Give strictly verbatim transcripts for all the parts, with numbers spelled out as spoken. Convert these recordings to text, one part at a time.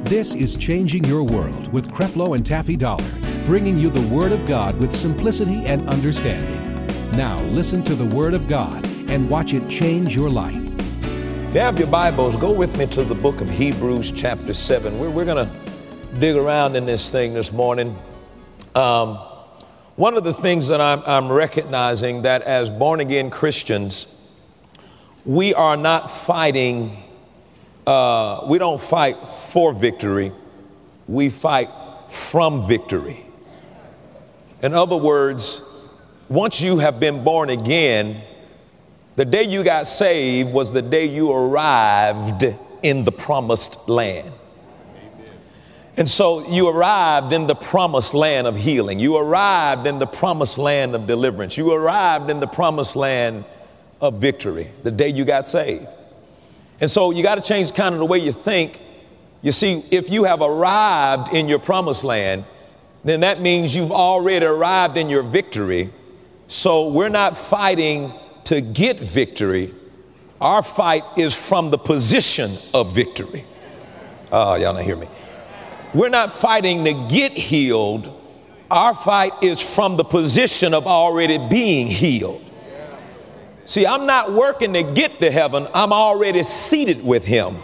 This is Changing Your World with Creflo and Taffy Dollar, bringing you the Word of God with simplicity and understanding. Now listen to the Word of God and watch it change your life. If you have your Bibles, go with me to the book of Hebrews chapter seven. We're, we're going to dig around in this thing this morning. Um, one of the things that I'm, I'm recognizing that as born-again Christians, we are not fighting, uh, we don't fight for victory, we fight from victory. In other words, once you have been born again, the day you got saved was the day you arrived in the promised land. And so you arrived in the promised land of healing. You arrived in the promised land of deliverance. You arrived in the promised land of victory the day you got saved. And so you got to change kind of the way you think. You see, if you have arrived in your promised land, then that means you've already arrived in your victory. So we're not fighting to get victory. Our fight is from the position of victory. Oh, y'all not hear me. We're not fighting to get healed. Our fight is from the position of already being healed. See, I'm not working to get to heaven. I'm already seated with him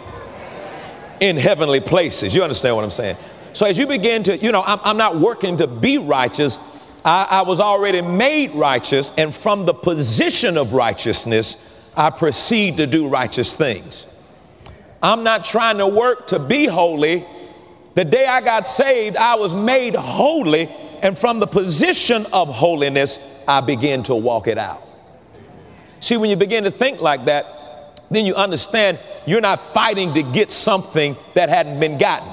in heavenly places. You understand what I'm saying? So as you begin to, you know, I'm, I'm not working to be righteous. I, I was already made righteous. And from the position of righteousness, I proceed to do righteous things. I'm not trying to work to be holy. The day I got saved, I was made holy. And from the position of holiness, I began to walk it out. See, when you begin to think like that, then you understand you're not fighting to get something that hadn't been gotten.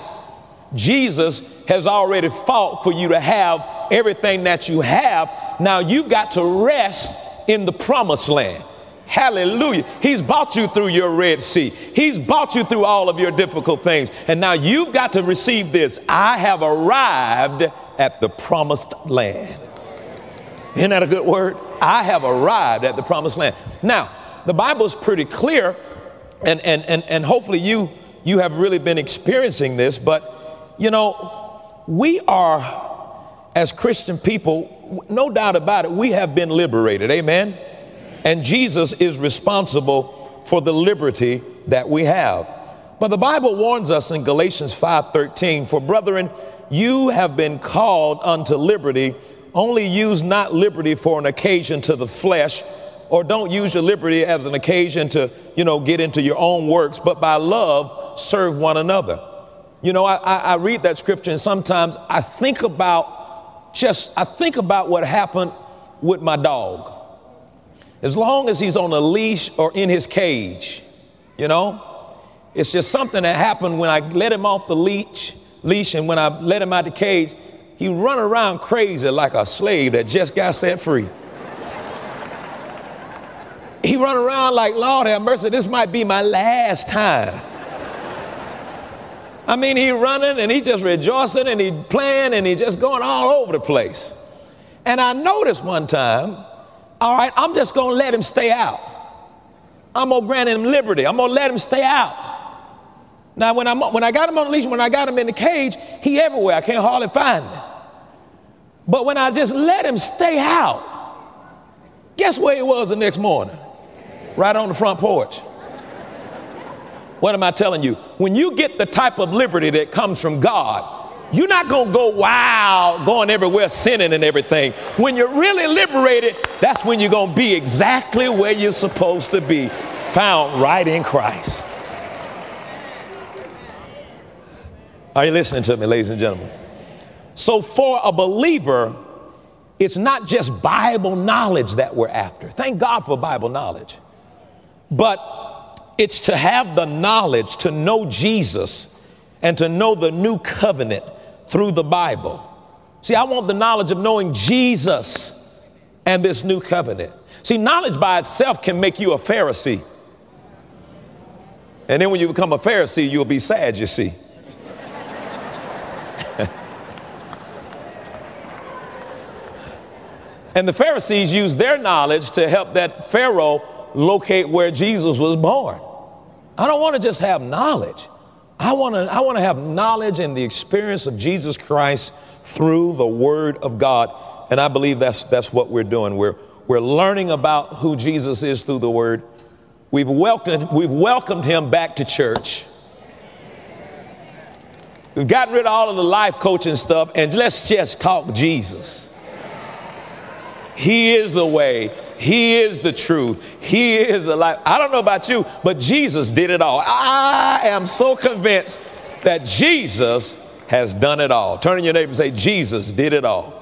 Jesus has already fought for you to have everything that you have. Now you've got to rest in the promised land. Hallelujah. He's brought you through your Red Sea. He's brought you through all of your difficult things. And now you've got to receive this. I have arrived at the promised land. Isn't that a good word? I have arrived at the promised land. Now, the Bible is pretty clear, and, and, and, and hopefully you, you have really been experiencing this, but, you know, we are, as Christian people, no doubt about it, we have been liberated. Amen? And Jesus is responsible for the liberty that we have. But the Bible warns us in Galatians five thirteen, for brethren, you have been called unto liberty. Only use not liberty for an occasion to the flesh, or don't use your liberty as an occasion to, you know, get into your own works, but by love serve one another. You know, I, I, I read that scripture and sometimes I think about just, I think about what happened with my dog. As long as he's on a leash or in his cage, you know, it's just something that happened when I let him off the leash, leash and when I let him out the cage. He run around crazy like a slave that just got set free. He run around like, Lord have mercy, this might be my last time. I mean, he running and he just rejoicing and he playing and he just going all over the place. And I noticed one time, all right, I'm just going to let him stay out. I'm going to grant him liberty. I'm going to let him stay out. Now, when, I'm, when I got him on the leash, when I got him in the cage, he everywhere. I can't hardly find him. But when I just let him stay out, guess where he was the next morning? Right on the front porch. What am I telling you? When you get the type of liberty that comes from God, you're not going to go wild, going everywhere, sinning and everything. When you're really liberated, that's when you're going to be exactly where you're supposed to be, found right in Christ. Are you listening to me, ladies and gentlemen? So for a believer, it's not just Bible knowledge that we're after. Thank God for Bible knowledge. But it's to have the knowledge to know Jesus and to know the new covenant through the Bible. See, I want the knowledge of knowing Jesus and this new covenant. See, knowledge by itself can make you a Pharisee. And then when you become a Pharisee, you'll be sad, you see. And the Pharisees used their knowledge to help that Pharaoh locate where Jesus was born. I don't want to just have knowledge. I want to I want to have knowledge and the experience of Jesus Christ through the Word of God. And I believe that's that's what we're doing. We're we're learning about who Jesus is through the Word. We've welcomed we've welcomed him back to church. We've gotten rid of all of the life coaching stuff, and let's just talk Jesus. He is the way. He is the truth. He is the life. I don't know about you, but Jesus did it all. I am so convinced that Jesus has done it all. Turn to your neighbor and say, Jesus did it all.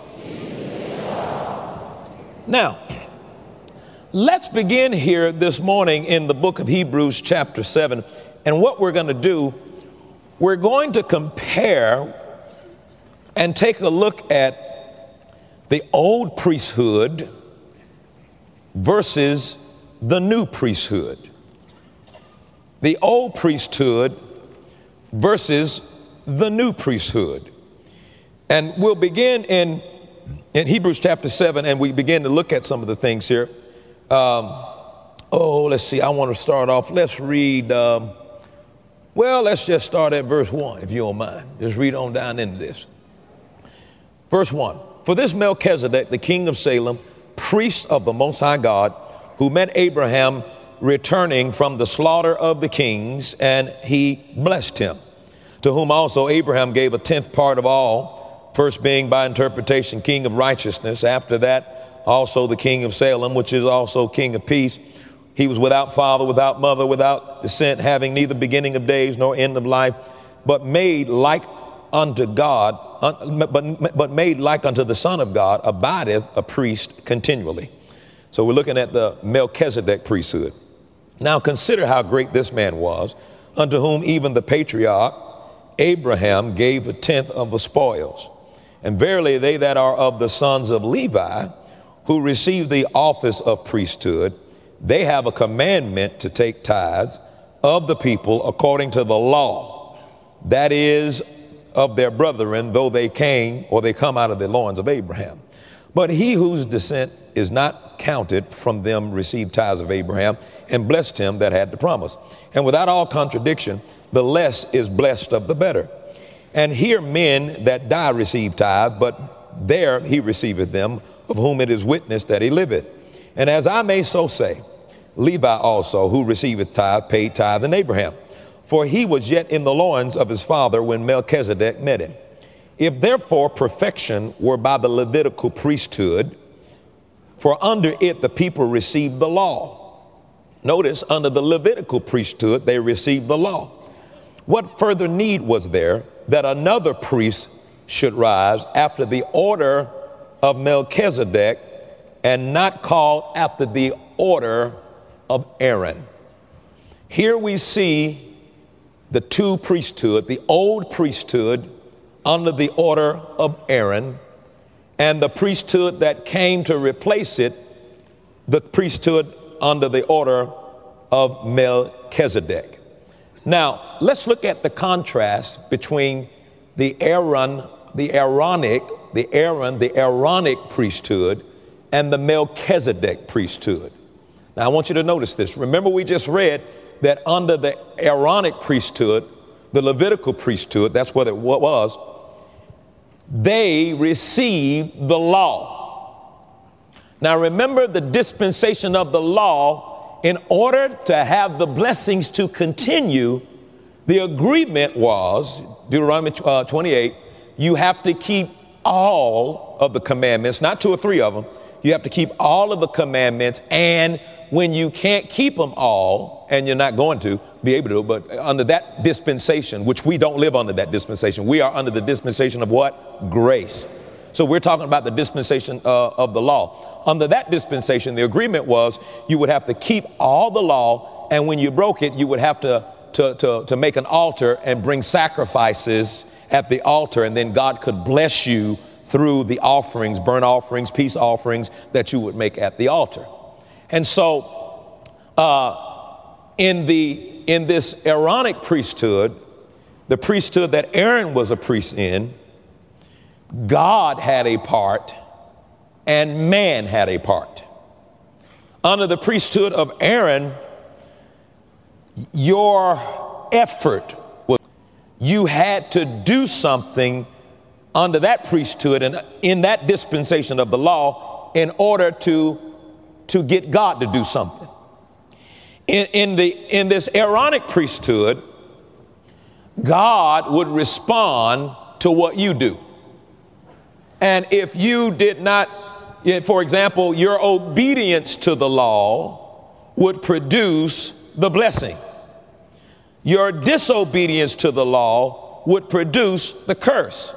Now, let's begin here this morning in the book of Hebrews chapter seven. And what we're going to do, we're going to compare and take a look at the old priesthood versus the new priesthood. The old priesthood versus the new priesthood. And we'll begin in, in Hebrews chapter seven, and we begin to look at some of the things here. Um, oh, let's see, I want to start off. Let's read, um, well, let's just start at verse one, if you don't mind. Just read on down into this. Verse one, for this Melchizedek, the king of Salem, priest of the Most High God, who met Abraham returning from the slaughter of the kings, and he blessed him, to whom also Abraham gave a tenth part of all, first being by interpretation king of righteousness, after that also the king of Salem, which is also king of peace. He was without father, without mother, without descent, having neither beginning of days nor end of life, but made like unto God, but, but made like unto the Son of God, abideth a priest continually. So we're looking at the Melchizedek priesthood. Now consider how great this man was, unto whom even the patriarch Abraham gave a tenth of the spoils. And verily they that are of the sons of Levi, who receive the office of priesthood, they have a commandment to take tithes of the people according to the law, that is, of their brethren, though they came or they come out of the loins of Abraham. But he whose descent is not counted from them received tithes of Abraham, and blessed him that had the promise. And without all contradiction, the less is blessed of the better. And here men that die receive tithe, but there he receiveth them, of whom it is witnessed that he liveth. And as I may so say, Levi also, who receiveth tithe, paid tithe in Abraham. For he was yet in the loins of his father when Melchizedek met him. If therefore perfection were by the Levitical priesthood, for under it the people received the law. Notice, under the Levitical priesthood they received the law. What further need was there that another priest should rise after the order of Melchizedek, and not called after the order of Aaron? Here we see the two priesthood, the old priesthood under the order of Aaron, and the priesthood that came to replace it, the priesthood under the order of Melchizedek. Now, let's look at the contrast between the Aaron, the Aaronic, the Aaron, the Aaronic priesthood and the Melchizedek priesthood. Now, I want you to notice this. Remember, we just read that under the Aaronic priesthood, the Levitical priesthood, that's what it was, they received the law. Now remember, the dispensation of the law, in order to have the blessings to continue, the agreement was, Deuteronomy uh, twenty-eight, you have to keep all of the commandments, not two or three of them. You have to keep all of the commandments, and when you can't keep them all, and you're not going to be able to, but under that dispensation, which we don't live under that dispensation, we are under the dispensation of what? Grace. So we're talking about the dispensation uh, of the law. Under that dispensation, the agreement was you would have to keep all the law, and when you broke it, you would have to, to, to, to make an altar and bring sacrifices at the altar, and then God could bless you through the offerings, burnt offerings, peace offerings that you would make at the altar. And so uh, in the in this Aaronic priesthood, the priesthood that Aaron was a priest in, God had a part and man had a part. Under the priesthood of Aaron, your effort was, you had to do something under that priesthood and in that dispensation of the law in order to, to get God to do something. In, in, the, in this Aaronic priesthood, God would respond to what you do. And if you did not, for example, your obedience to the law would produce the blessing. Your disobedience to the law would produce the curse.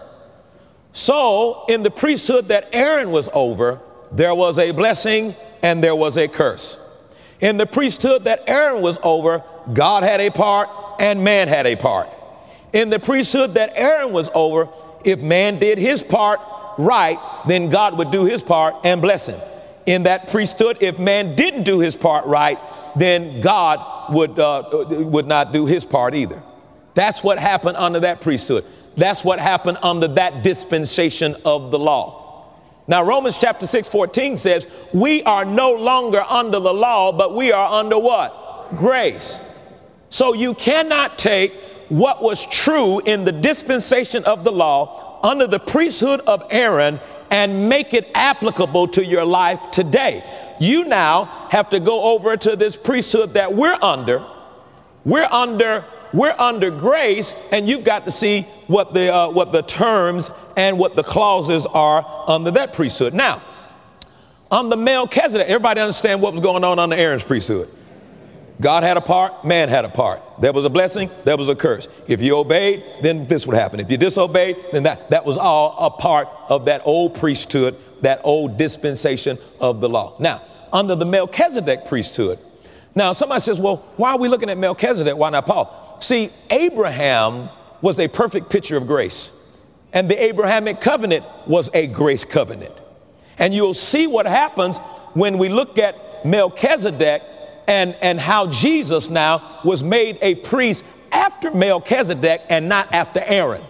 So in the priesthood that Aaron was over, there was a blessing and there was a curse. In the priesthood that Aaron was over, God had a part and man had a part. In the priesthood that Aaron was over, if man did his part right, then God would do his part and bless him. In that priesthood, if man didn't do his part right, then God would, uh, would not do his part either. That's what happened under that priesthood. That's what happened under that dispensation of the law. Now, Romans chapter six, fourteen says, we are no longer under the law, but we are under what? Grace. So you cannot take what was true in the dispensation of the law under the priesthood of Aaron and make it applicable to your life today. You now have to go over to this priesthood that we're under. We're under We're under grace, and you've got to see what the uh, what the terms and what the clauses are under that priesthood. Now, on the Melchizedek, everybody understand what was going on under Aaron's priesthood? God had a part, man had a part. There was a blessing, there was a curse. If you obeyed, then this would happen. If you disobeyed, then that, that was all a part of that old priesthood, that old dispensation of the law. Now, under the Melchizedek priesthood, now somebody says, well, why are we looking at Melchizedek? Why not Paul? See, Abraham was a perfect picture of grace, and the Abrahamic covenant was a grace covenant. And you'll see what happens when we look at Melchizedek and, and how Jesus now was made a priest after Melchizedek and not after Aaron.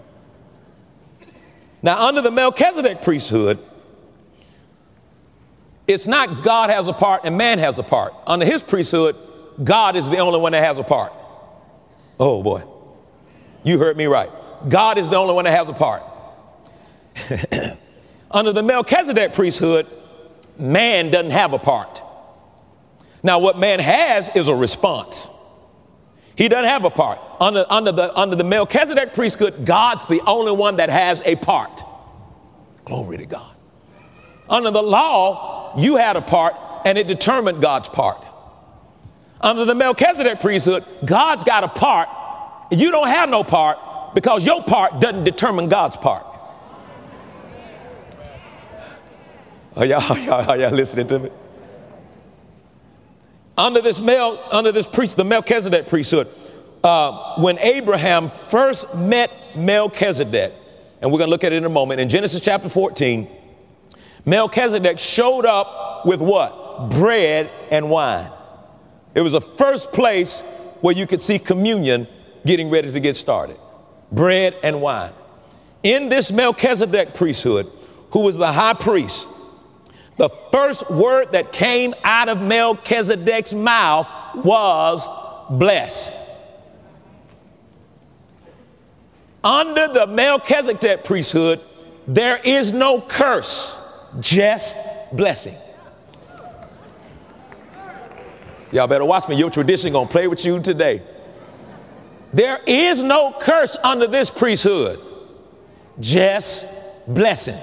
Now, under the Melchizedek priesthood, it's not God has a part and man has a part. Under his priesthood, God is the only one that has a part. Oh boy, you heard me right. God is the only one that has a part. Under the Melchizedek priesthood, man doesn't have a part. Now what man has is a response. He doesn't have a part. Under, under, the, under the Melchizedek priesthood, God's the only one that has a part. Glory to God. Under the law, you had a part and it determined God's part. Under the Melchizedek priesthood, God's got a part. You don't have no part because your part doesn't determine God's part. Are y'all, are y'all, are y'all listening to me? Under this Mel, under this priest, the Melchizedek priesthood, uh, when Abraham first met Melchizedek, and we're going to look at it in a moment, in Genesis chapter fourteen, Melchizedek showed up with what? Bread and wine. It was the first place where you could see communion getting ready to get started. Bread and wine. In this Melchizedek priesthood, who was the high priest, the first word that came out of Melchizedek's mouth was bless. Under the Melchizedek priesthood, there is no curse, just blessing. Y'all better watch me. Your tradition gonna play with you today. There is no curse under this priesthood, just blessing.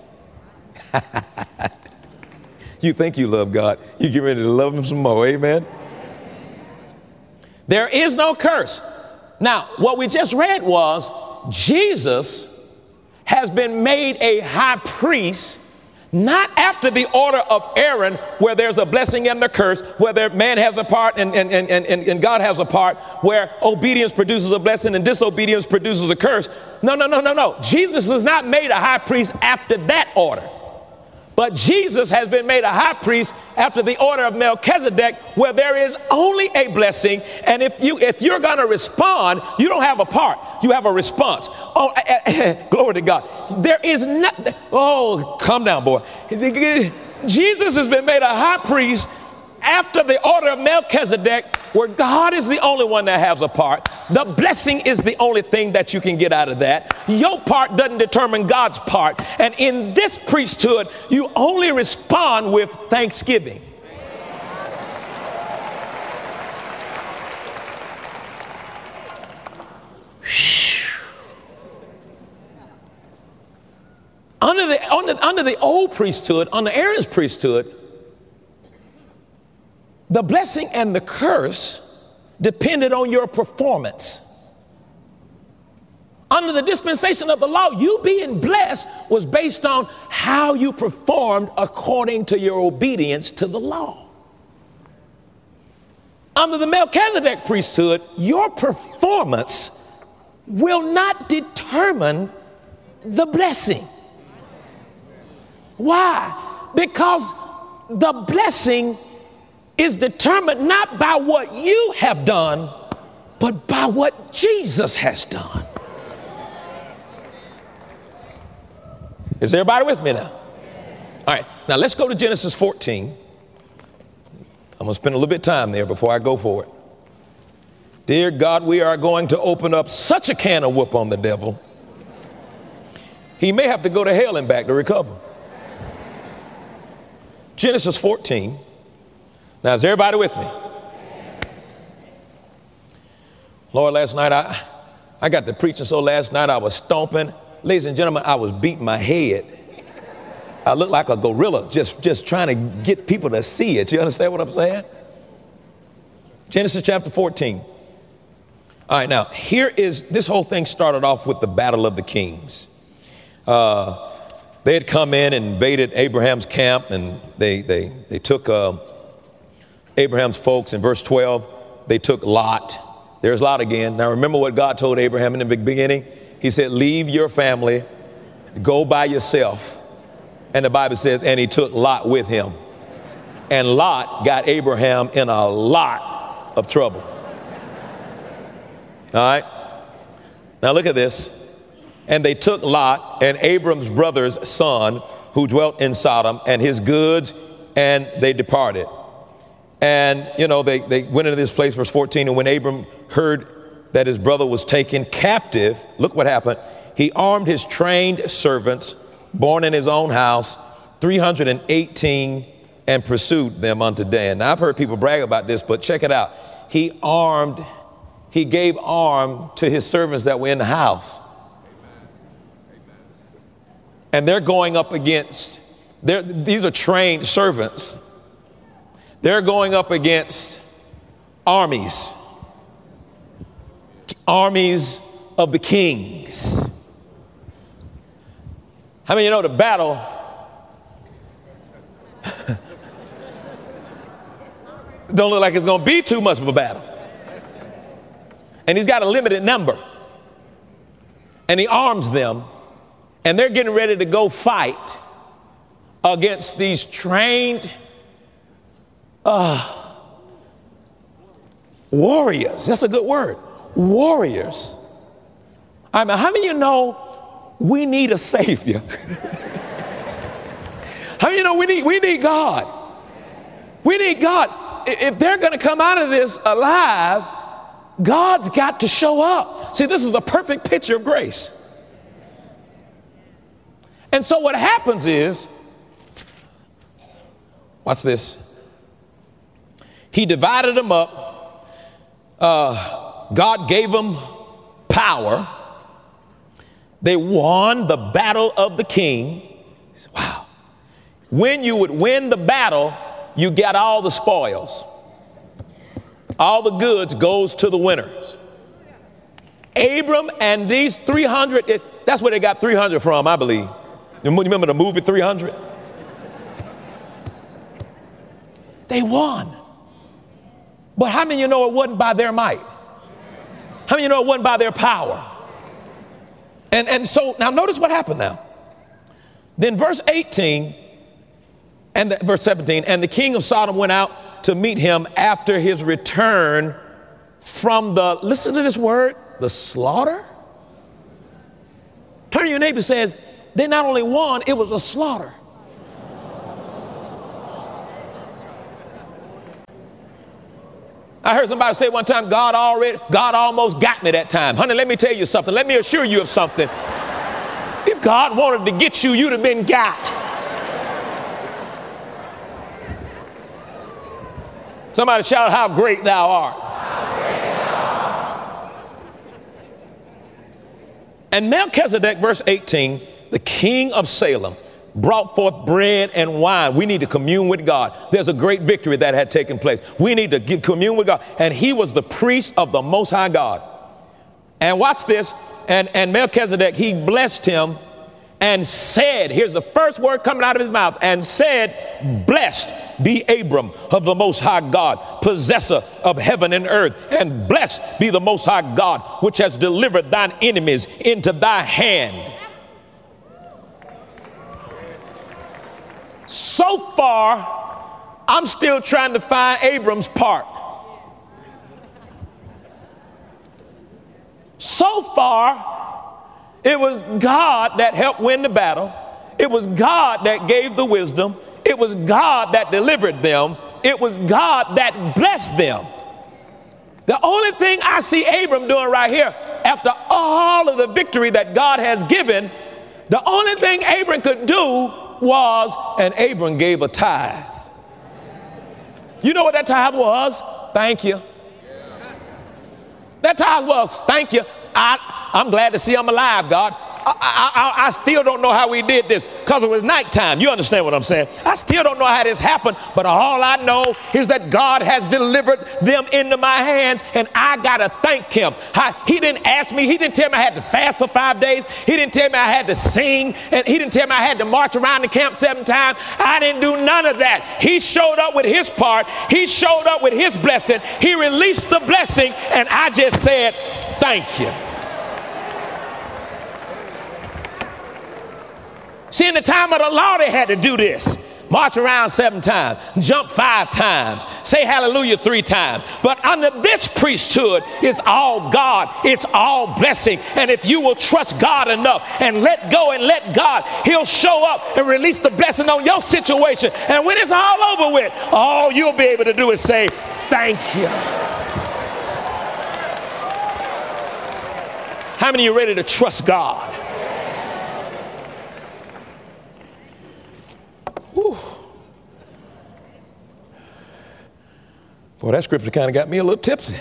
You think you love God, you get ready to love him some more. Amen. There is no curse. Now, what we just read was Jesus has been made a high priest, not after the order of Aaron, where there's a blessing and a curse, where man has a part and, and, and, and, and God has a part, where obedience produces a blessing and disobedience produces a curse. No, no, no, no, no. Jesus is not made a high priest after that order. But Jesus has been made a high priest after the order of Melchizedek, where there is only a blessing. And if you if you're going to respond, you don't have a part, you have a response. Oh, uh, uh, glory to God. There is not. Oh, calm down, boy. Jesus has been made a high priest after the order of Melchizedek, where God is the only one that has a part, the blessing is the only thing that you can get out of that. Your part doesn't determine God's part. And in this priesthood, you only respond with thanksgiving. Under the, under, under the old priesthood, under Aaron's priesthood, the blessing and the curse depended on your performance. Under the dispensation of the law, you being blessed was based on how you performed according to your obedience to the law. Under the Melchizedek priesthood, your performance will not determine the blessing. Why? Because the blessing is determined not by what you have done, but by what Jesus has done. Is everybody with me now? All right, now let's go to Genesis fourteen. I'm going to spend a little bit of time there before I go forward. Dear God, we are going to open up such a can of whoop on the devil. He may have to go to hell and back to recover. Genesis fourteen. Now, is everybody with me? Lord, last night I, I got to preaching, so last night I was stomping. Ladies and gentlemen, I was beating my head. I looked like a gorilla just, just trying to get people to see it. You understand what I'm saying? Genesis chapter fourteen. All right, now, here is, this whole thing started off with the battle of the kings. Uh, they had come in and invaded Abraham's camp, and they, they, they took uh, Abraham's folks. In verse twelve, they took Lot. There's Lot again. Now, remember what God told Abraham in the beginning? He said, leave your family, go by yourself. And the Bible says, and he took Lot with him. And Lot got Abraham in a lot of trouble. All right. Now look at this. And they took Lot and Abram's brother's son, who dwelt in Sodom, and his goods, and they departed. And, you know, they, they went into this place, verse fourteen, and when Abram heard that his brother was taken captive, look what happened. He armed his trained servants, born in his own house, three hundred eighteen, and pursued them unto Dan. Now, I've heard people brag about this, but check it out. He armed, he gave arm to his servants that were in the house. And they're going up against, they're, these are trained servants. They're going up against armies, armies of the kings. How many of you know the battle don't look like it's going to be too much of a battle? And he's got a limited number. And he arms them. And they're getting ready to go fight against these trained uh, warriors. That's a good word. Warriors. I mean, how many of you know we need a savior? How many of you know we need, we need God? We need God. If they're going to come out of this alive, God's got to show up. See, this is a perfect picture of grace. And so what happens is, watch this. He divided them up. Uh, God gave them power. They won the battle of the king. Wow. When you would win the battle, you get all the spoils. All the goods goes to the winners. Abram and these three hundred, it, that's where they got three hundred from, I believe. You remember the movie three hundred? They won. But how many of you know it wasn't by their might? How many of you know it wasn't by their power? And, and so now notice what happened now. Then verse eighteen and the, verse seventeen, and the king of Sodom went out to meet him after his return from the, listen to this word, the slaughter. Turn to your neighbor and says, they not only won, it was a slaughter. I heard somebody say one time, God already, God almost got me that time. Honey, let me tell you something. Let me assure you of something. If God wanted to get you, you'd have been got. Somebody shout, how great thou art. How great thou art. And Melchizedek, verse eighteen, the king of Salem, brought forth bread and wine. We need to commune with God. There's a great victory that had taken place. We need to give, commune with God. And he was the priest of the Most High God. And watch this. And, and Melchizedek, he blessed him and said, here's the first word coming out of his mouth, and said, blessed be Abram of the Most High God, possessor of heaven and earth, and blessed be the Most High God, which has delivered thine enemies into thy hand. So far, I'm still trying to find Abram's part. So far, it was God that helped win the battle. It was God that gave the wisdom. It was God that delivered them. It was God that blessed them. The only thing I see Abram doing right here, after all of the victory that God has given, the only thing Abram could do was, and Abram gave a tithe. You know what that tithe was? Thank you. That tithe was, thank you. I, I'm glad to see I'm alive, God. I, I, I still don't know how we did this because it was nighttime. You understand what I'm saying? I still don't know how this happened, but all I know is that God has delivered them into my hands, and I got to thank him. I, he didn't ask me. He didn't tell me I had to fast for five days. He didn't tell me I had to sing, and he didn't tell me I had to march around the camp seven times. I didn't do none of that. He showed up with his part. He showed up with his blessing. He released the blessing, and I just said, thank you. See, in the time of the law, they had to do this. March around seven times, jump five times, say hallelujah three times. But under this priesthood, it's all God. It's all blessing. And if you will trust God enough and let go and let God, he'll show up and release the blessing on your situation. And when it's all over with, all you'll be able to do is say, thank you. How many of you are ready to trust God? Whew. Boy, that scripture kind of got me a little tipsy.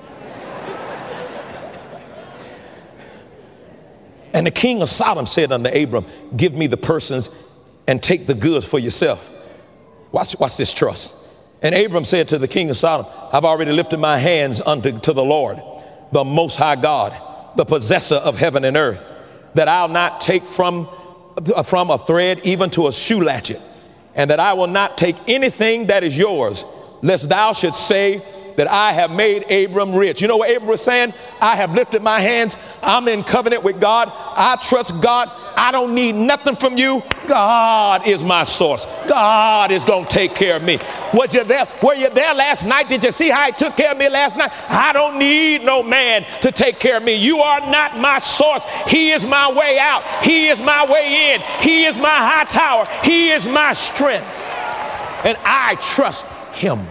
And the king of Sodom said unto Abram, give me the persons and take the goods for yourself. Watch, watch this trust. And Abram said to the king of Sodom, I've already lifted my hands unto to the Lord, the Most High God, the possessor of heaven and earth, that I'll not take from, from a thread even to a shoe latchet, and that I will not take anything that is yours, lest thou should say that I have made Abram rich. You know what Abram was saying? I have lifted my hands. I'm in covenant with God. I trust God. I don't need nothing from you. God is my source. God is going to take care of me. Was you there? Were you there last night? Did you see how he took care of me last night? I don't need no man to take care of me. You are not my source. He is my way out. He is my way in. He is my high tower. He is my strength. And I trust him.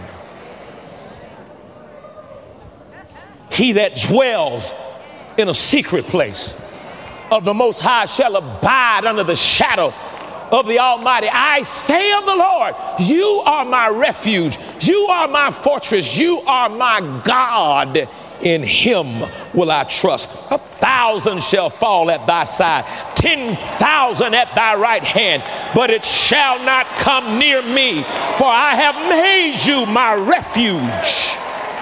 He that dwells in a secret place of the Most High shall abide under the shadow of the Almighty. I say of the Lord, you are my refuge. You are my fortress. You are my God. In him will I trust. A thousand shall fall at thy side, ten thousand at thy right hand, but it shall not come near me, for I have made you my refuge.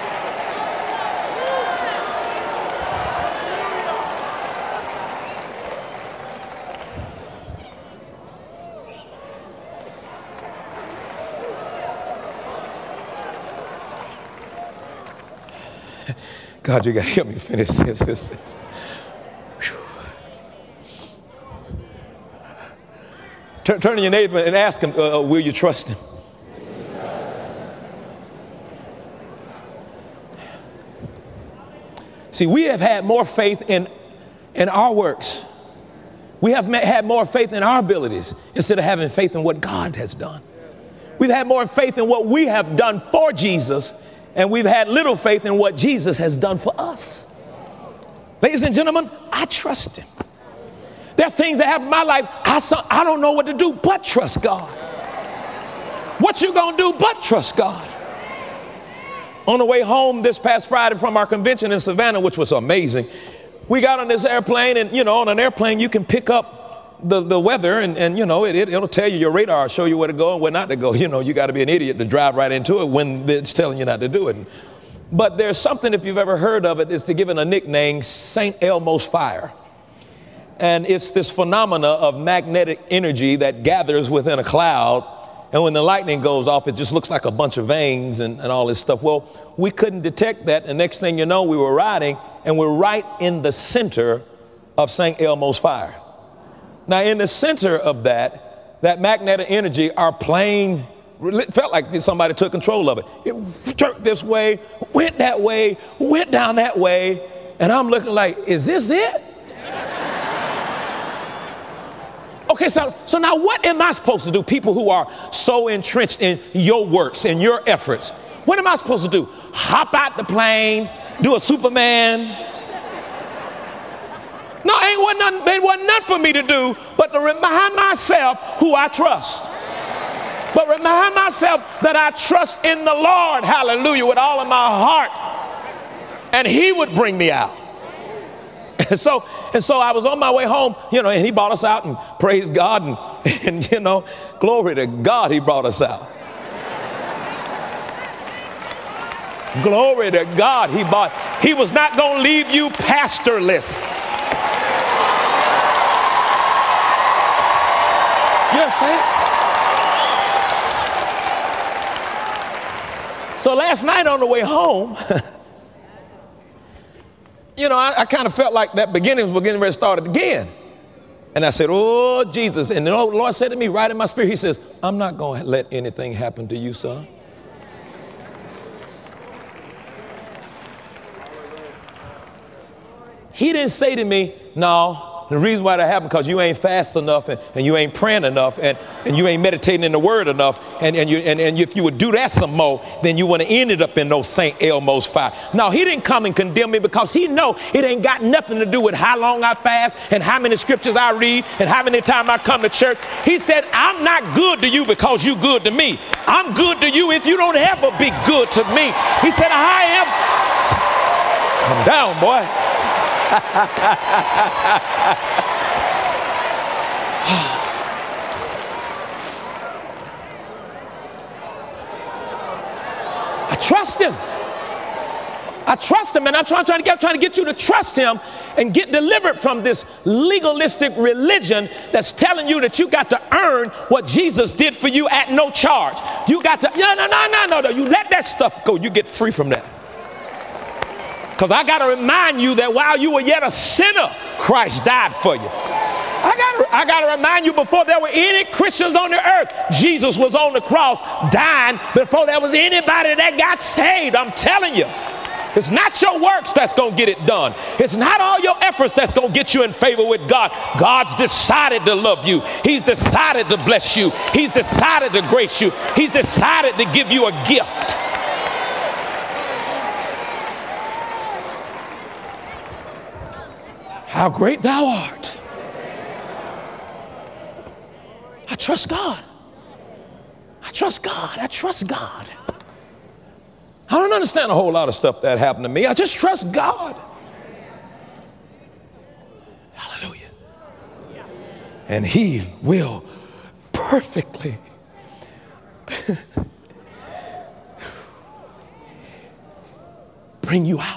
God, you got to help me finish this. this. Turn, turn to your neighbor and ask him, uh, will you trust him? See, we have had more faith in, in our works. We have had more faith in our abilities instead of having faith in what God has done. We've had more faith in what we have done for Jesus And we've had little faith in what Jesus has done for us. Ladies and gentlemen, I trust him. There are things that happen in my life, I, I don't know what to do but trust God. What you gonna do but trust God? On the way home this past Friday from our convention in Savannah, which was amazing, we got on this airplane, and you know, on an airplane you can pick up the, the weather, and, and you know, it, it, it'll tell you, your radar, show you where to go and where not to go. You know, you got to be an idiot to drive right into it when it's telling you not to do it. But there's something, if you've ever heard of it, is to give it a nickname, Saint Elmo's fire. And it's this phenomena of magnetic energy that gathers within a cloud. And when the lightning goes off, it just looks like a bunch of veins and, and all this stuff. Well, we couldn't detect that. And next thing you know, we were riding, and we're right in the center of Saint Elmo's fire. Now, in the center of that, that magnetic energy, our plane felt like somebody took control of it. It jerked this way, went that way, went down that way. And I'm looking like, is this it? Okay, so, so now what am I supposed to do? People who are so entrenched in your works and your efforts, what am I supposed to do? Hop out the plane, do a Superman? No, ain't wasn't nothing, it wasn't nothing for me to do but to remind myself who I trust. But remind myself that I trust in the Lord, hallelujah, with all of my heart. And he would bring me out. And so, and so I was on my way home, you know, and he brought us out, and praise God, and, and you know, glory to God, he brought us out. Glory to God, he bought, he was not going to leave you pastorless. You understand? So last night on the way home, you know, I, I kind of felt like that beginning was getting ready to start again. And I said, oh, Jesus. And the Lord said to me right in my spirit, he says, I'm not going to let anything happen to you, son. He didn't say to me, no, the reason why that happened because you ain't fast enough, and, and you ain't praying enough, and, and you ain't meditating in the word enough. And, and, you, and, and if you would do that some more, then you would have ended up in those Saint Elmo's fire. No, he didn't come and condemn me because he know it ain't got nothing to do with how long I fast and how many scriptures I read and how many times I come to church. He said, I'm not good to you because you good to me. I'm good to you if you don't ever be good to me. He said, I am. Come down, boy. I trust him. I trust him, and I'm trying, trying, to get, trying to get you to trust him and get delivered from this legalistic religion that's telling you that you got to earn what Jesus did for you at no charge. You got to, no, no, no, no, no, no. You let that stuff go. You get free from that. Because I got to remind you that while you were yet a sinner, Christ died for you. I got to I got to remind you, before there were any Christians on the earth, Jesus was on the cross dying before there was anybody that got saved. I'm telling you, it's not your works that's going to get it done. It's not all your efforts that's going to get you in favor with God. God's decided to love you. He's decided to bless you. He's decided to grace you. He's decided to give you a gift. How great thou art. I trust God. I trust God. I trust God. I don't understand a whole lot of stuff that happened to me. I just trust God. Hallelujah. And he will perfectly bring you out.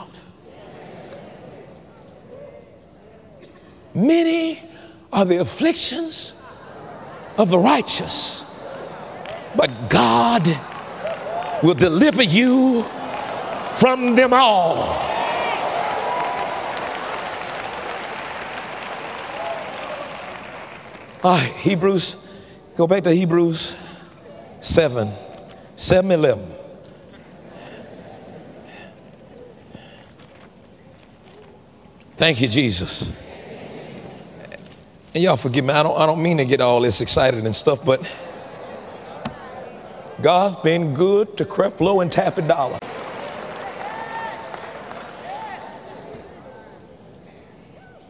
Many are the afflictions of the righteous, but God will deliver you from them all. All right, Hebrews, go back to Hebrews seven, seven eleven. Thank you, Jesus. And y'all forgive me, I don't, I don't mean to get all this excited and stuff, but God's been good to Creflo and Taffy Dollar.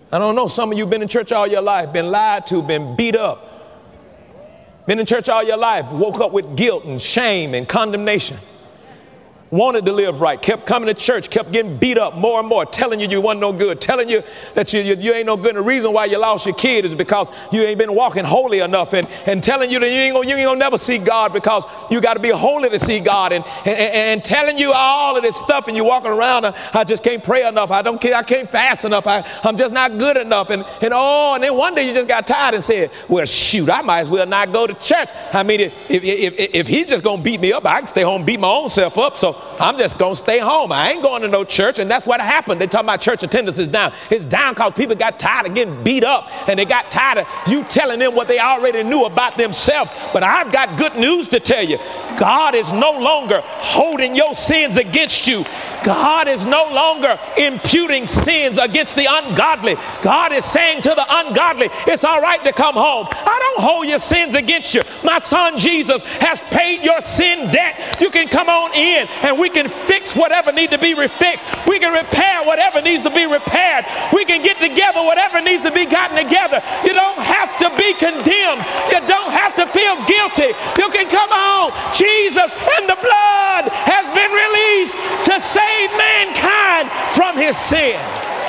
I don't know, some of you been in church all your life, been lied to, been beat up. Been in church all your life, woke up with guilt and shame and condemnation. Wanted to live right, kept coming to church, kept getting beat up more and more, telling you you wasn't no good, telling you that you, you, you ain't no good. And the reason why you lost your kid is because you ain't been walking holy enough, and, and telling you that you ain't gonna, you ain't gonna never see God because you got to be holy to see God, and, and, and telling you all of this stuff, and you walking around, I, I just can't pray enough, I don't care, I can't fast enough, I, I'm just not good enough, and, and oh, and then one day you just got tired and said, well, shoot, I might as well not go to church. I mean, if, if, if, if he's just gonna beat me up, I can stay home and beat my own self up, so I'm just going to stay home. I ain't going to no church. And that's what happened. They talking about church attendance is down. It's down because people got tired of getting beat up, and they got tired of you telling them what they already knew about themselves. But I've got good news to tell you. God is no longer holding your sins against you. God is no longer imputing sins against the ungodly. God is saying to the ungodly, it's all right to come home. I don't hold your sins against you. My son Jesus has paid your sin debt. You can come on in, and we can fix whatever needs to be refixed. We can repair whatever needs to be repaired. We can get together whatever needs to be gotten together. You don't have to be condemned. You don't have to feel guilty. You can come on. Jesus and the blood has been released to save mankind from his sin.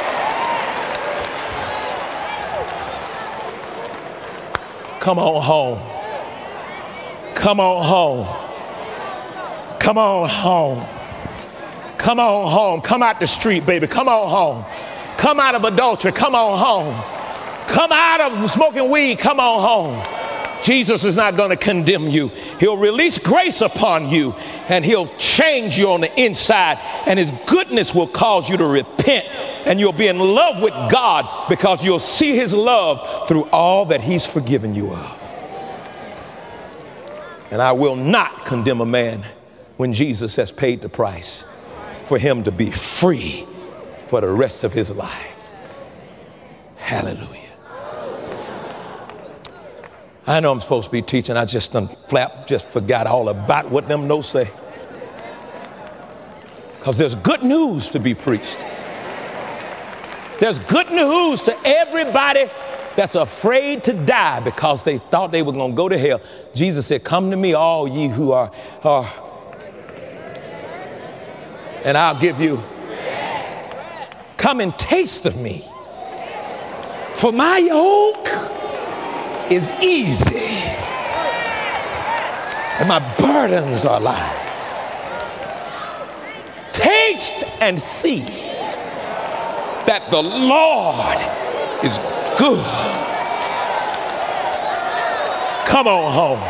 Come on home. Come on home. Come on home. Come on home. Come out the street, baby. Come on home. Come out of adultery. Come on home. Come out of smoking weed. Come on home. Jesus is not going to condemn you. He'll release grace upon you, and he'll change you on the inside, and his goodness will cause you to repent, and you'll be in love with God because you'll see his love through all that he's forgiven you of. And I will not condemn a man when Jesus has paid the price for him to be free for the rest of his life. Hallelujah. I know I'm supposed to be teaching. I just done flap, just forgot all about what them notes say. Because there's good news to be preached. There's good news to everybody that's afraid to die because they thought they were going to go to hell. Jesus said, come to me, all ye who are, are and I'll give you. Come and taste of me. For my yoke is easy, and my burdens are light. Taste and see that the Lord is good. Come on home.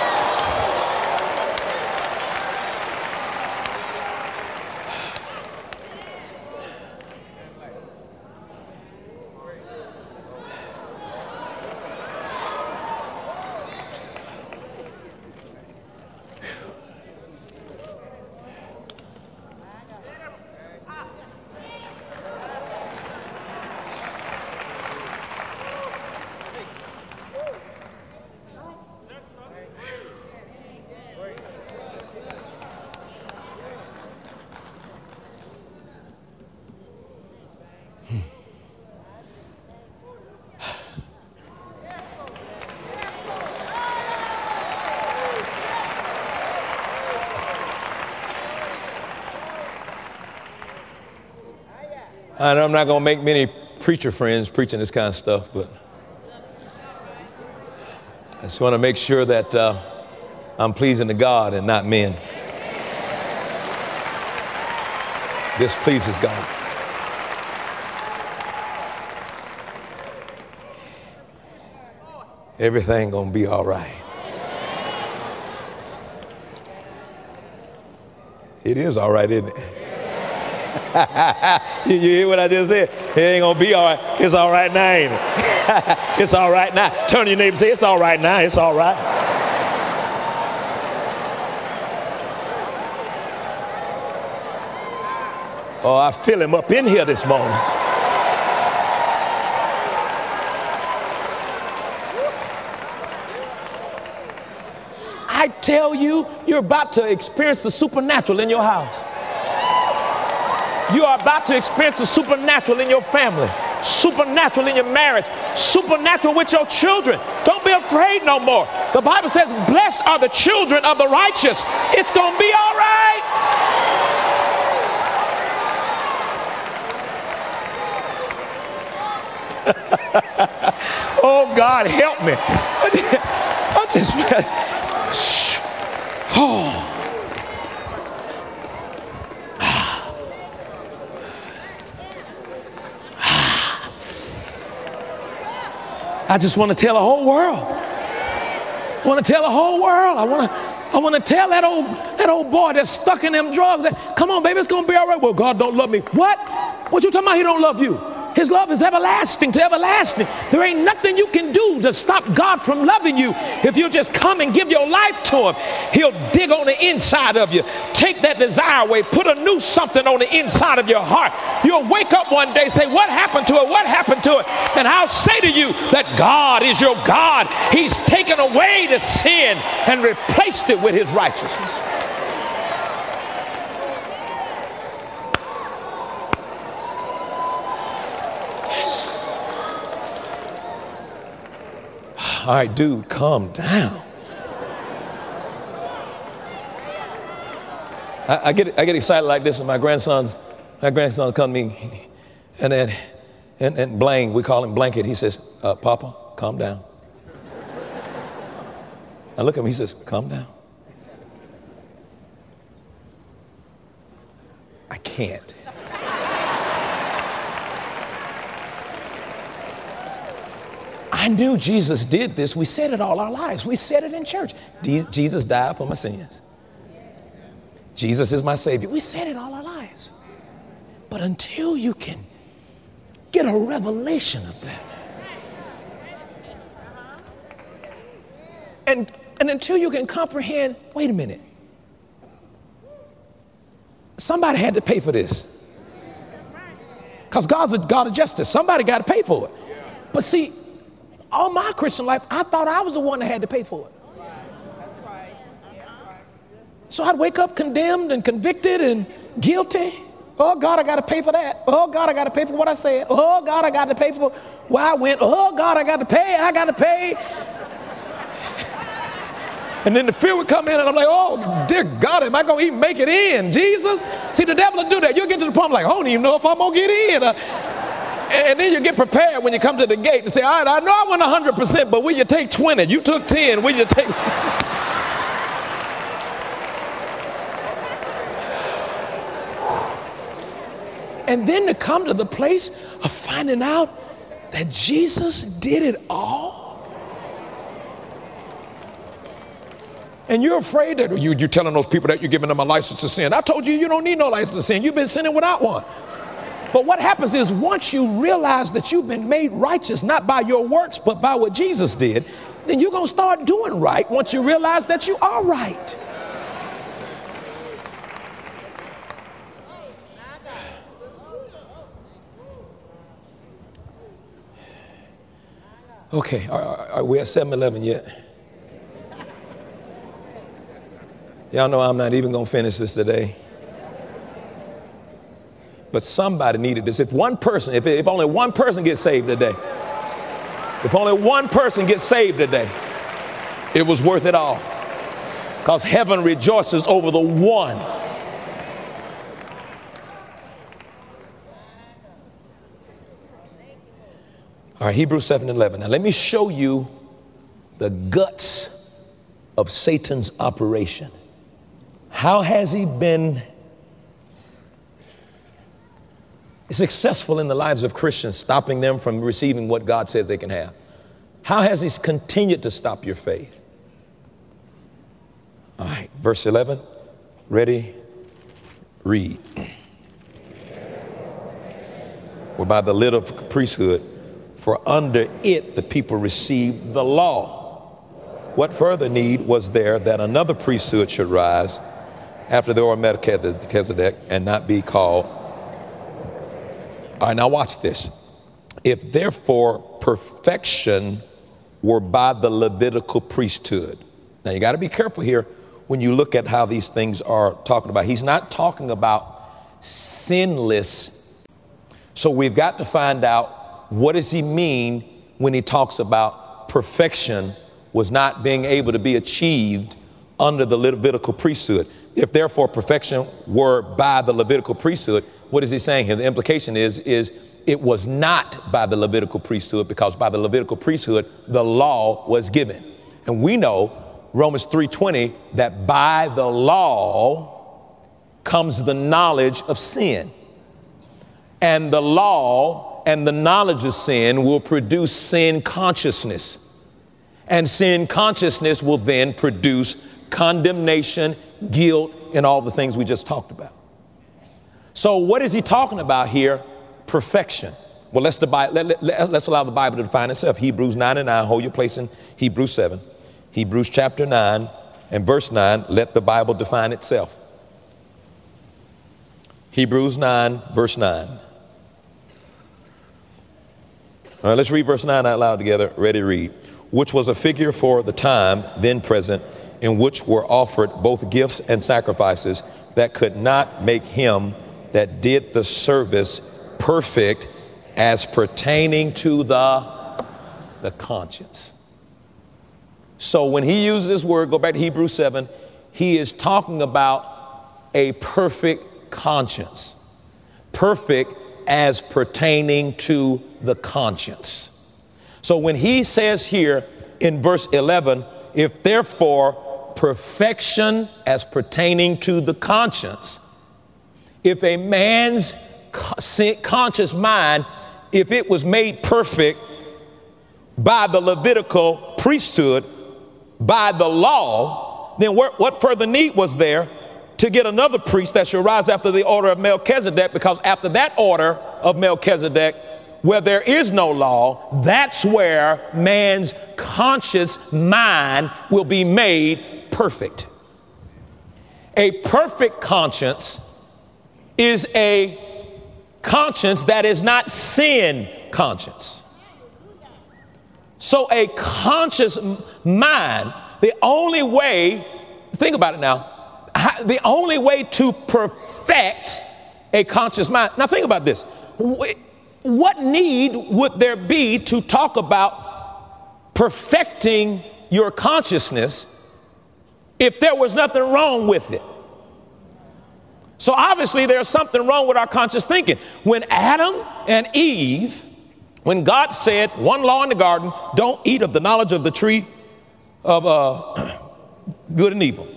And I'm not going to make many preacher friends preaching this kind of stuff, but I just want to make sure that uh, I'm pleasing to God and not men. This pleases God. Everything going to be all right. It is all right, isn't it? you, you hear what I just said? It ain't gonna be all right. It's all right now, ain't it? It's all right now. Turn to your neighbor and say, it's all right now. It's all right. Oh, I feel him up in here this morning. I tell you, you're about to experience the supernatural in your house. You are about to experience the supernatural in your family. supernatural in your marriage, supernatural with your children. Don't be afraid no more. The Bible says, blessed are the children of the righteous. It's going to be all right. Oh, God, help me. I just, oh. I just want to tell the whole world. I want to tell the whole world. I want to I want to tell that old that old boy that's stuck in them drugs that, come on, baby, it's going to be all right. Well, God don't love me. What? What you talking about? He don't love you. His love is everlasting to everlasting. There ain't nothing you can do to stop God from loving you. If you just come and give your life to him, he'll dig on the inside of you. Take that desire away. Put a new something on the inside of your heart. You'll wake up one day and say, what happened to it? What happened to it? And I'll say to you that God is your God. He's taken away the sin and replaced it with his righteousness. All right, dude, calm down. I, I get I get excited like this when my grandsons, my grandsons come to me, and then and, and Blaine, we call him Blanket. He says, uh, "Papa, calm down." I look at him. He says, "Calm down." I can't. I knew Jesus did this. We said it all our lives. We said it in church. De- Jesus died for my sins. Jesus is my Savior. We said it all our lives. But until you can get a revelation of that, and, and until you can comprehend, wait a minute, somebody had to pay for this. Because God's a God of justice. Somebody got to pay for it. But see, all my Christian life, I thought I was the one that had to pay for it. So I'd wake up condemned and convicted and guilty. Oh, God, I got to pay for that. Oh, God, I got to pay for what I said. Oh, God, I got to pay for where I went. Oh, God, I got to pay. I got to pay. And then the fear would come in and I'm like, oh, dear God, am I going to even make it in, Jesus? See, the devil will do that. You'll get to the point like, I don't even know if I'm going to get in. Uh, And then you get prepared when you come to the gate to say, all right, I know I went one hundred percent, but will you take twenty? You took ten. Will you take? And then to come to the place of finding out that Jesus did it all. And you're afraid that you, you're telling those people that you're giving them a license to sin. I told you, you don't need no license to sin. You've been sinning without one. But what happens is once you realize that you've been made righteous, not by your works, but by what Jesus did, then you're going to start doing right once you realize that you are right. Okay, are, are we at seven eleven yet? Y'all know I'm not even going to finish this today. But somebody needed this. If one person, if, if only one person gets saved today, if only one person gets saved today, it was worth it all. Because heaven rejoices over the one. All right, Hebrews seven eleven. Now let me show you the guts of Satan's operation. How has he been successful in the lives of Christians, stopping them from receiving what God said they can have? How has he continued to stop your faith? All right, verse eleven. Ready? Read. We're by the lid of priesthood, for under it the people received the law. What further need was there that another priesthood should rise after the order of Melchizedek and not be called? All right, now watch this. If therefore perfection were by the Levitical priesthood. Now you got to be careful here when you look at how these things are talking about. He's not talking about sinless. So we've got to find out what does he mean when he talks about perfection was not being able to be achieved under the Levitical priesthood? If therefore perfection were by the Levitical priesthood, what is he saying here? The implication is, is it was not by the Levitical priesthood, because by the Levitical priesthood, the law was given. And we know Romans three twenty, that by the law comes the knowledge of sin. And the law and the knowledge of sin will produce sin consciousness. And sin consciousness will then produce condemnation, guilt, and all the things we just talked about. So what is he talking about here? Perfection. Well, let's, divide, let, let, let, let's allow the Bible to define itself. Hebrews nine and nine, hold your place in Hebrews seven. Hebrews chapter nine and verse nine, let the Bible define itself. Hebrews nine, verse nine. All right, let's read verse nine out loud together. Ready, read. Which was a figure for the time then present, in which were offered both gifts and sacrifices that could not make him that did the service perfect as pertaining to the, the conscience. So when he uses this word, go back to Hebrews seven, he is talking about a perfect conscience. Perfect as pertaining to the conscience. So when he says here in verse eleven, if therefore perfection as pertaining to the conscience, if a man's conscious mind, if it was made perfect by the Levitical priesthood, by the law, then what, what further need was there to get another priest that should rise after the order of Melchizedek? Because after that order of Melchizedek, where there is no law, that's where man's conscious mind will be made perfect. A perfect conscience is a conscience that is not sin conscience. So a conscious mind, the only way, think about it now, the only way to perfect a conscious mind. Now think about this. What need would there be to talk about perfecting your consciousness if there was nothing wrong with it? So obviously there's something wrong with our conscious thinking. When Adam and Eve, when God said one law in the garden, don't eat of the knowledge of the tree of uh, good and evil.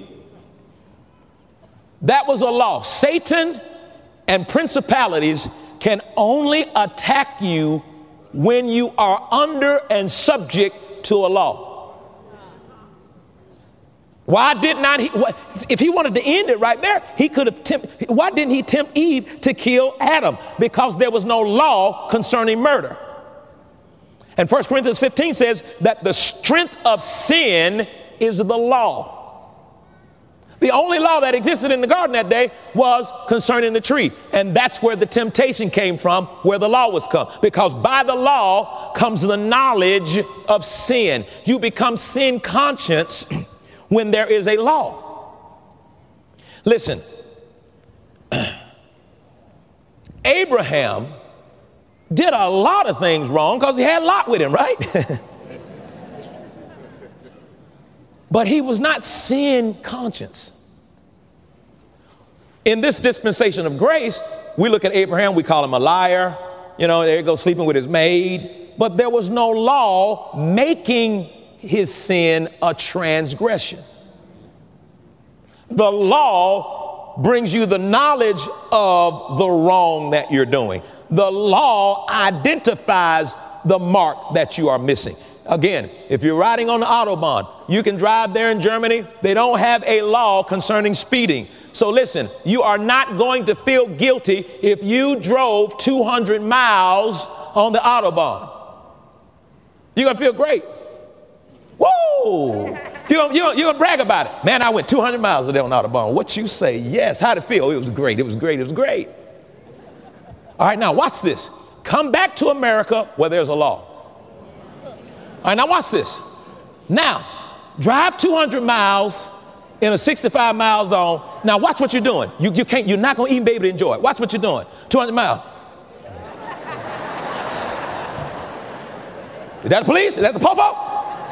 That was a law. Satan and principalities can only attack you when you are under and subject to a law. Why did not he, if he wanted to end it right there, he could have tempted, why didn't he tempt Eve to kill Adam? Because there was no law concerning murder. And First Corinthians fifteen says that the strength of sin is the law. The only law that existed in the garden that day was concerning the tree. And that's where the temptation came from, where the law was come. Because by the law comes the knowledge of sin. You become sin conscious when there is a law. Listen, Abraham did a lot of things wrong because he had Lot with him, right? But he was not sin conscious. In this dispensation of grace, we look at Abraham, we call him a liar. You know, there he goes sleeping with his maid. But there was no law making his sin a transgression. The law brings you the knowledge of the wrong that you're doing. The law identifies the mark that you are missing. Again, if you're riding on the Autobahn, you can drive there in Germany. They don't have a law concerning speeding. So listen, you are not going to feel guilty if you drove two hundred miles on the Autobahn. You're going to feel great. Woo! You're going you're, you're to brag about it. Man, I went two hundred miles today on the Autobahn. What you say? Yes. How'd it feel? It was great. It was great. It was great. All right, now watch this. Come back to America where there's a law. All right, now watch this. Now, drive two hundred miles in a sixty-five mile zone. Now watch what you're doing. You, you can't, you're not going to even be able to enjoy it. Watch what you're doing. two hundred miles. Is that the police? Is that the po-po?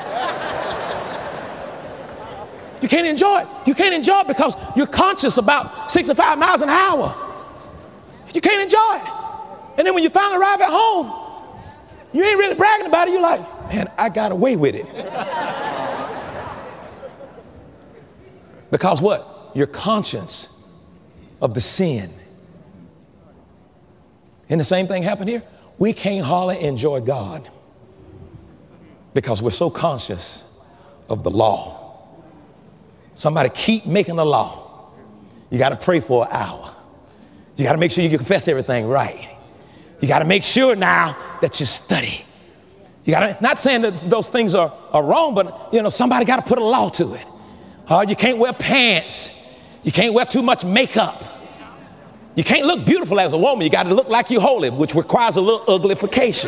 You can't enjoy it. You can't enjoy it because you're conscious about sixty-five miles an hour. You can't enjoy it. And then when you finally arrive at home, you ain't really bragging about it. You're like, man, I got away with it. Because what? You're conscious of the sin. And the same thing happened here. We can't hardly enjoy God because we're so conscious of the law. Somebody keep making a law. You got to pray for an hour. You got to make sure you confess everything right. You got to make sure now that you study. You got to, not saying that those things are, are wrong, but you know, somebody got to put a law to it. Oh, you can't wear pants. You can't wear too much makeup. You can't look beautiful as a woman. You got to look like you're holy, which requires a little uglification.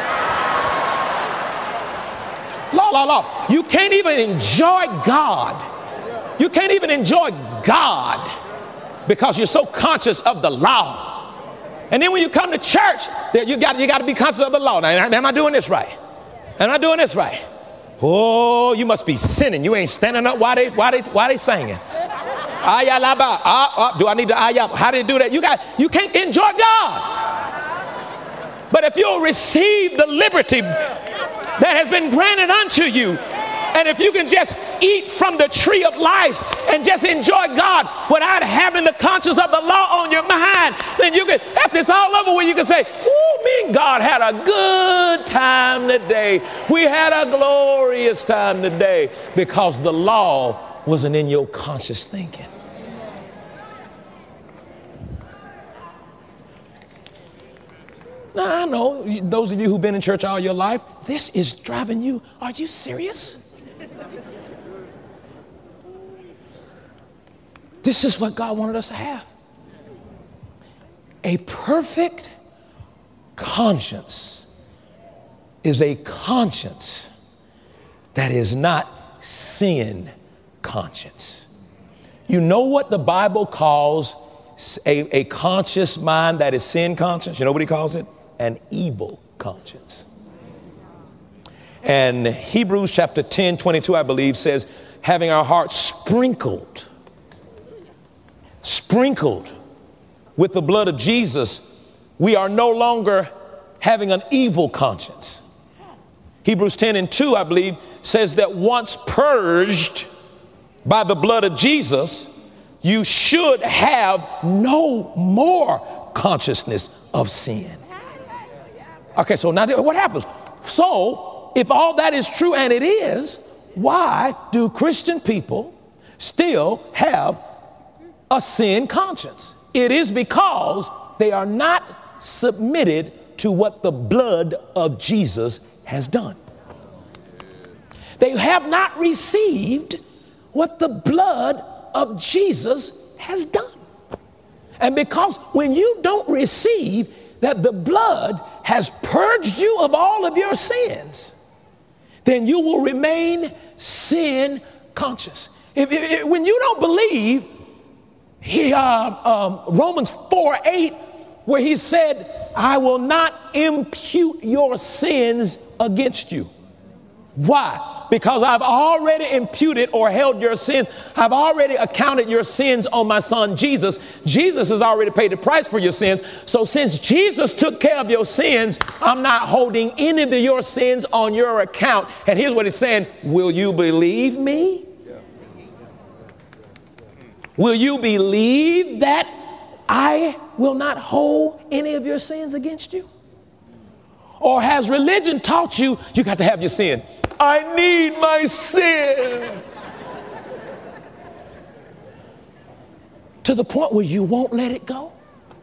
Law, law, law. You can't even enjoy God. You can't even enjoy God because you're so conscious of the law. And then when you come to church, you got, you got to be conscious of the law. Now, am I doing this right? Am I doing this right? Oh, you must be sinning. You ain't standing up while they, while they, while they singing. Ayalaba. Ah, ah, do I need to ayah? How do you do that? You got, you can't enjoy God. But if you'll receive the liberty that has been granted unto you, and if you can just eat from the tree of life and just enjoy God without having the conscience of the law on your mind, then you can, after it's all over with, you can say, ooh, me and God had a good time today. We had a glorious time today because the law wasn't in your conscious thinking. Now, I know those of you who've been in church all your life, this is driving you. Are you serious? This is what God wanted us to have. A perfect conscience is a conscience that is not sin conscience. You know what the Bible calls a, a conscious mind that is sin conscious? You know what he calls it? An evil conscience. And Hebrews chapter ten, twenty-two, I believe, says, having our hearts sprinkled, sprinkled with the blood of Jesus, we are no longer having an evil conscience. Hebrews ten and two, I believe, says that once purged by the blood of Jesus, you should have no more consciousness of sin. Okay, so now what happens? So if all that is true, and it is, why do Christian people still have a sin conscience? It is because they are not submitted to what the blood of Jesus has done. They have not received what the blood of Jesus has done. And because when you don't receive that the blood has purged you of all of your sins, then you will remain sin conscious. If, if, when you don't believe he, uh, um, Romans four eight, where he said, I will not impute your sins against you. Why? Because I've already imputed or held your sins. I've already accounted your sins on my son Jesus. Jesus has already paid the price for your sins. So since Jesus took care of your sins, I'm not holding any of your sins on your account. And here's what he's saying. Will you believe me? Will you believe that I will not hold any of your sins against you? Or has religion taught you, you got to have your sin? I need my sin. To the point where you won't let it go?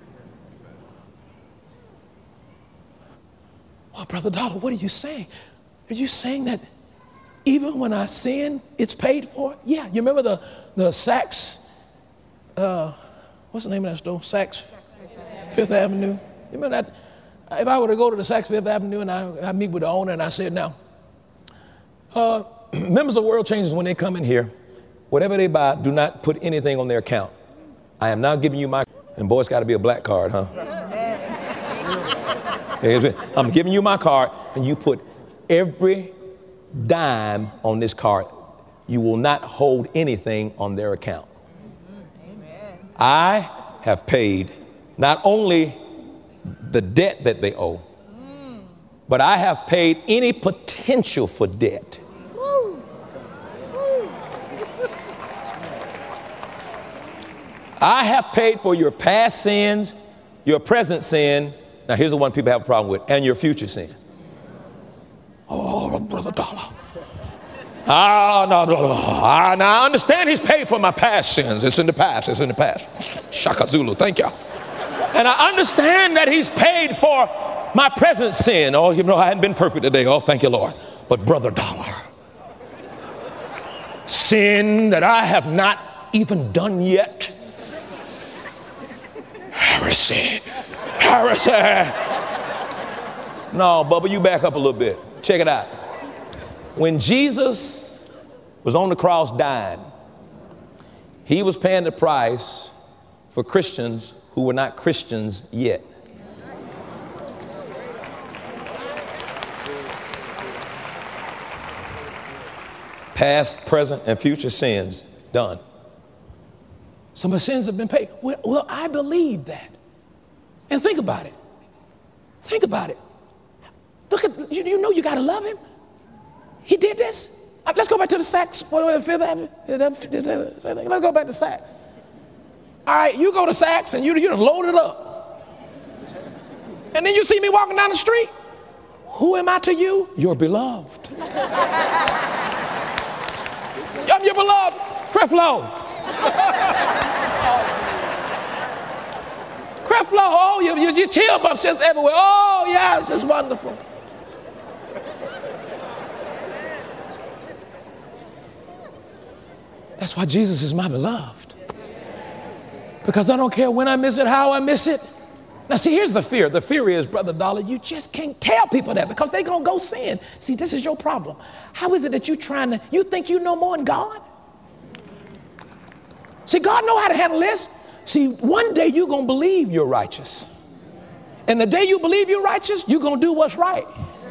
Well, Brother Dollar, what are you saying? Are you saying that even when I sin, it's paid for? Yeah, you remember the, the Saks, uh, what's the name of that store? Saks Fifth Avenue. You remember that? If I were to go to the Saks Fifth Avenue and I, I meet with the owner and I said, now, uh, members of World Changers, when they come in here, whatever they buy, do not put anything on their account. I am now giving you my, and boy, it's got to be a black card, huh? I'm giving you my card and you put every dime on this card. You will not hold anything on their account. Amen. I have paid not only the debt that they owe, mm. but I have paid any potential for debt. Woo. Woo. I have paid for your past sins, your present sin. Now here's the one people have a problem with, and your future sin. Oh, Brother Dollar. Ah, no, no, no. Ah, now I understand he's paid for my past sins. It's in the past. It's in the past. Shaka Zulu, thank you. And I understand that he's paid for my present sin. Oh, you know, I hadn't been perfect today. Oh, thank you, Lord. But Brother Dollar, sin that I have not even done yet. Heresy. Heresy. No, Bubba, you back up a little bit. Check it out. When Jesus was on the cross dying, he was paying the price for Christians who were not Christians yet. Past, present, and future sins done. Some of the sins have been paid. Well, well, I believe that. And think about it. Think about it. Look at, you, you know you got to love him. He did this. Uh, let's go back to the Saks. Let's go back to Saks. All right, you go to Saks and you, you done load it up. And then you see me walking down the street. Who am I to you? Your beloved. I'm your beloved. Creflo. Creflo. Oh, you, you, you chill bumps just everywhere. Oh, yes, it's wonderful. That's why Jesus is my beloved. Because I don't care when I miss it, how I miss it. Now, see, here's the fear. The fear is, Brother Dollar, you just can't tell people that because they're going to go sin. See, this is your problem. How is it that you're trying to, you think you know more than God? See, God know how to handle this. See, one day you're going to believe you're righteous. And the day you believe you're righteous, you're going to do what's right.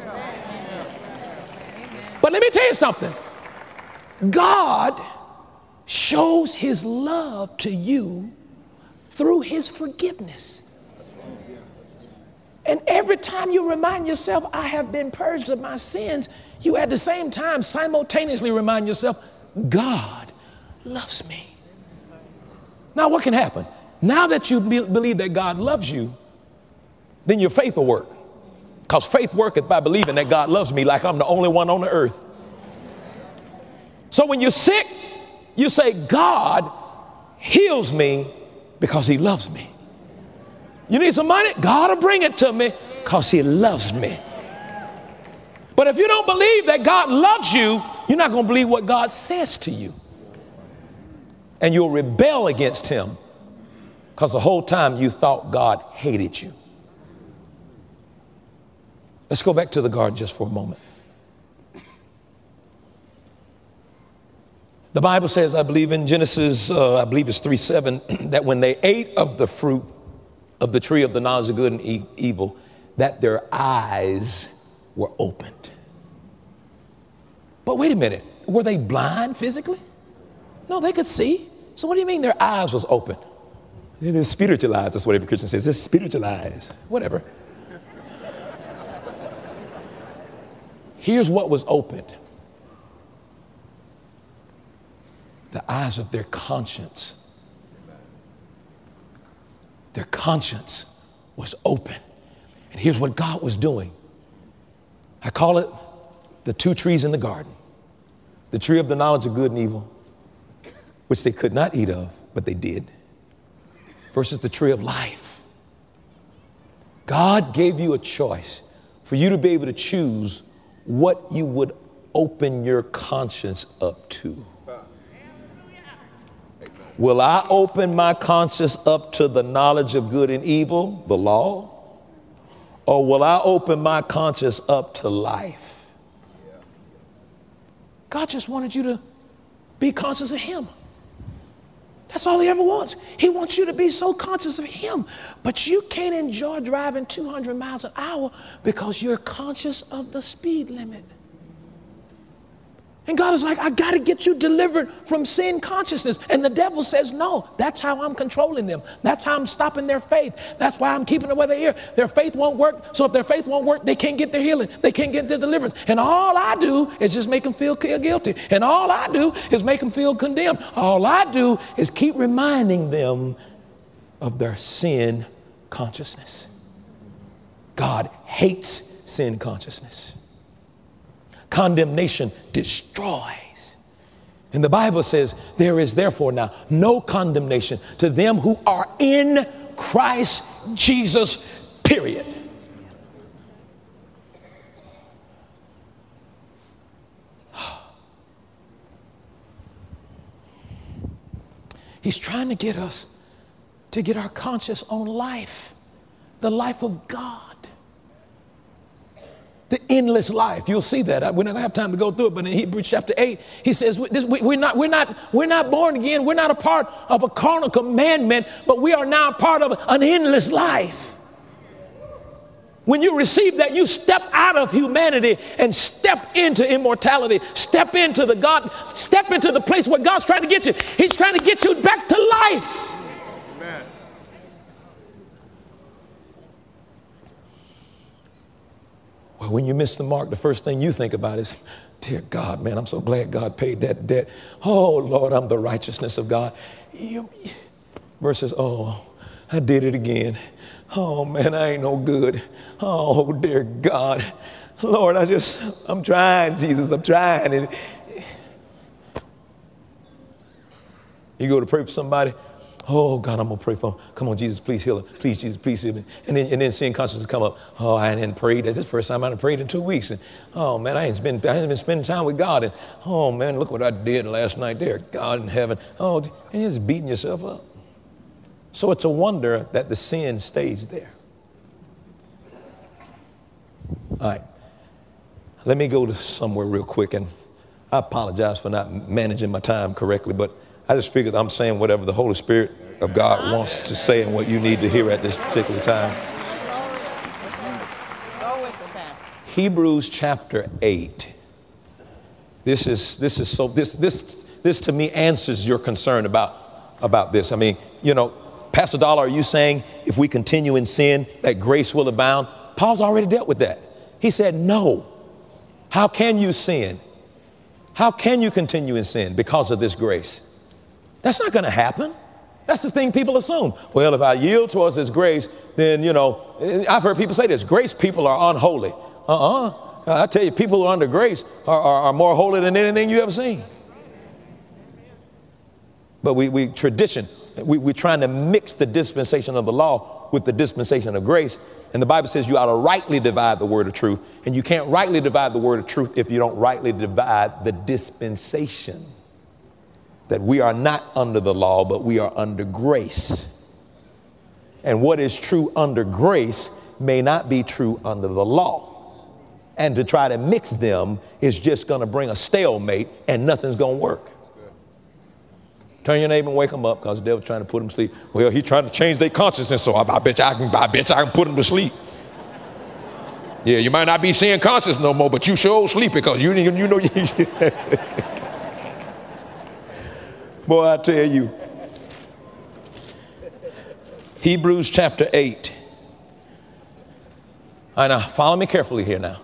But let me tell you something. God shows his love to you through his forgiveness. And every time you remind yourself, I have been purged of my sins, you at the same time simultaneously remind yourself, God loves me. Now what can happen? Now that you be- believe that God loves you, then your faith will work. Because faith worketh by believing that God loves me like I'm the only one on the earth. So when you're sick, you say, God heals me because he loves me. You need some money? God will bring it to me because he loves me. But if you don't believe that God loves you, you're not going to believe what God says to you. And you'll rebel against him because the whole time you thought God hated you. Let's go back to the garden just for a moment. The Bible says, I believe in Genesis, uh, I believe it's three seven, that when they ate of the fruit of the tree of the knowledge of good and e- evil, that their eyes were opened. But wait a minute, were they blind physically? No, they could see. So what do you mean their eyes was open? It is spiritualized, that's what every Christian says. It's spiritualized, whatever. Here's what was opened. The eyes of their conscience. Their conscience was open. And here's what God was doing. I call it the two trees in the garden. The tree of the knowledge of good and evil, which they could not eat of, but they did, versus the tree of life. God gave you a choice for you to be able to choose what you would open your conscience up to. Will I open my conscience up to the knowledge of good and evil, the law? Or will I open my conscience up to life? God just wanted you to be conscious of him. That's all he ever wants. He wants you to be so conscious of him. But you can't enjoy driving two hundred miles an hour because you're conscious of the speed limit. And God is like, I got to get you delivered from sin consciousness. And the devil says, no, that's how I'm controlling them. That's how I'm stopping their faith. That's why I'm keeping them where they are. Their faith won't work. So if their faith won't work, they can't get their healing. They can't get their deliverance. And all I do is just make them feel guilty. And all I do is make them feel condemned. All I do is keep reminding them of their sin consciousness. God hates sin consciousness. Condemnation destroys. And the Bible says there is therefore now no condemnation to them who are in Christ Jesus, period. He's trying to get us to get our conscience on life, the life of God. The endless life. You'll see that. We're not going to have time to go through it, but in Hebrews chapter eight, he says, we're not, we're not, we're not born again. We're not a part of a carnal commandment, but we are now part of an endless life. When you receive that, you step out of humanity and step into immortality. Step into the God, step into the place where God's trying to get you. He's trying to get you back to life. Amen. Well, when you miss the mark, the first thing you think about is, dear God, man, I'm so glad God paid that debt. Oh, Lord, I'm the righteousness of God. You, versus, oh, I did it again. Oh, man, I ain't no good. Oh, dear God. Lord, I just, I'm trying, Jesus, I'm trying. And you go to pray for somebody. Oh, God, I'm going to pray for him. Come on, Jesus, please heal him. Please, Jesus, please heal me. And then, and then sin consciousness come up. Oh, I hadn't prayed. That's the first time I hadn't prayed in two weeks. And, oh, man, I ain't, been, I ain't been spending time with God. And, oh, man, look what I did last night there. God in heaven. Oh, and you're just beating yourself up. So it's a wonder that the sin stays there. All right. Let me go to somewhere real quick. And I apologize for not managing my time correctly, but I just figured I'm saying whatever the Holy Spirit of God wants to say and what you need to hear at this particular time. Hebrews chapter eight. This is this is so this this this to me answers your concern about about this. I mean, you know, Pastor Dollar, are you saying if we continue in sin that grace will abound? Paul's already dealt with that. He said, no. How can you sin? How can you continue in sin because of this grace? That's not going to happen. That's the thing people assume. Well, if I yield towards this grace, then, you know, I've heard people say this, grace people are unholy. Uh-uh. I tell you, people who are under grace are, are, are more holy than anything you ever seen. But we, we tradition, we, we're trying to mix the dispensation of the law with the dispensation of grace. And the Bible says you ought to rightly divide the word of truth. And you can't rightly divide the word of truth if you don't rightly divide the dispensation. That we are not under the law, but we are under grace. And what is true under grace may not be true under the law. And to try to mix them is just going to bring a stalemate and nothing's going to work. Turn your neighbor and wake them up because the devil's trying to put them to sleep. Well, he's trying to change their consciousness, so I, I bet you I can, I bet you I can put them to sleep. Yeah, you might not be seeing conscious no more, but you sure sleep because you, you, you know you. Boy, I tell you, Hebrews chapter eight. All right, now, follow me carefully here now.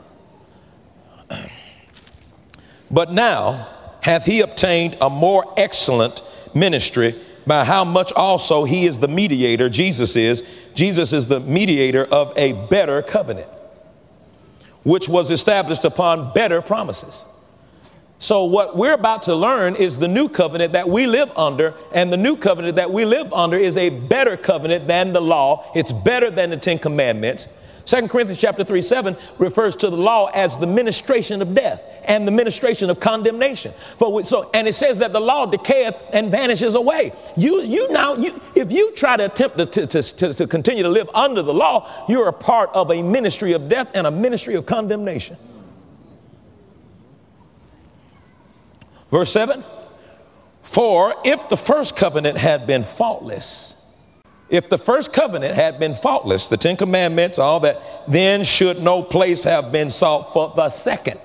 But now hath he obtained a more excellent ministry, by how much also he is the mediator, Jesus is, Jesus is the mediator of a better covenant, which was established upon better promises. So what we're about to learn is the new covenant that we live under, and the new covenant that we live under is a better covenant than the law. It's better than the Ten Commandments. Second Corinthians chapter three, seven refers to the law as the ministration of death and the ministration of condemnation. For so, and it says that the law decayeth and vanishes away. You, you now, you, if you try to attempt to, to, to, to continue to live under the law, you're a part of a ministry of death and a ministry of condemnation. Verse seven, For if the first covenant had been faultless, if the first covenant had been faultless, the Ten Commandments, all that, then should no place have been sought for the second.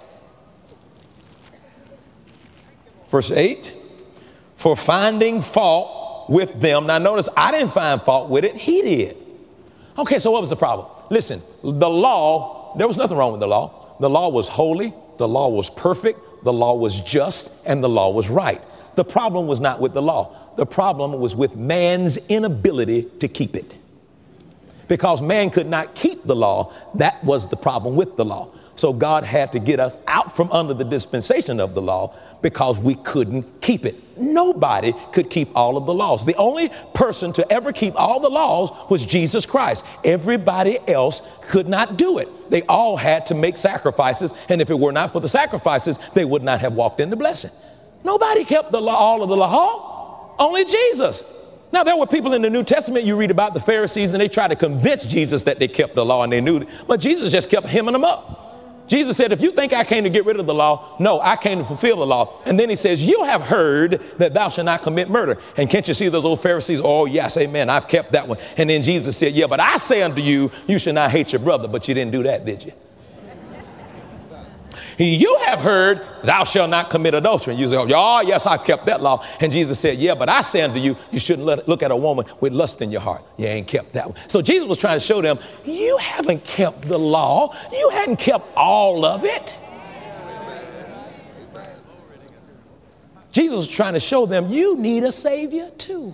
Verse eight, for finding fault with them. Now notice, I didn't find fault with it, he did. Okay, so what was the problem? Listen, the law, there was nothing wrong with the law. The law was holy, the law was perfect, the law was just, and the law was right. The problem was not with the law. The problem was with man's inability to keep it. Because man could not keep the law, that was the problem with the law. So God had to get us out from under the dispensation of the law because we couldn't keep it. Nobody could keep all of the laws. The only person to ever keep all the laws was Jesus Christ. Everybody else could not do it. They all had to make sacrifices. And if it were not for the sacrifices, they would not have walked in the blessing. Nobody kept the law, all of the law, only Jesus. Now, there were people in the New Testament you read about, the Pharisees, and they tried to convince Jesus that they kept the law and they knew it. But Jesus just kept hemming them up. Jesus said, if you think I came to get rid of the law, no, I came to fulfill the law. And then he says, you have heard that thou shalt not commit murder. And can't you see those old Pharisees? Oh, yes, amen, I've kept that one. And then Jesus said, yeah, but I say unto you, you should not hate your brother. But you didn't do that, did you? You have heard, thou shalt not commit adultery. And you say, oh, yes, I've kept that law. And Jesus said, yeah, but I say unto you, you shouldn't let, look at a woman with lust in your heart. You ain't kept that one. So Jesus was trying to show them, you haven't kept the law. You hadn't kept all of it. Jesus was trying to show them, you need a Savior too.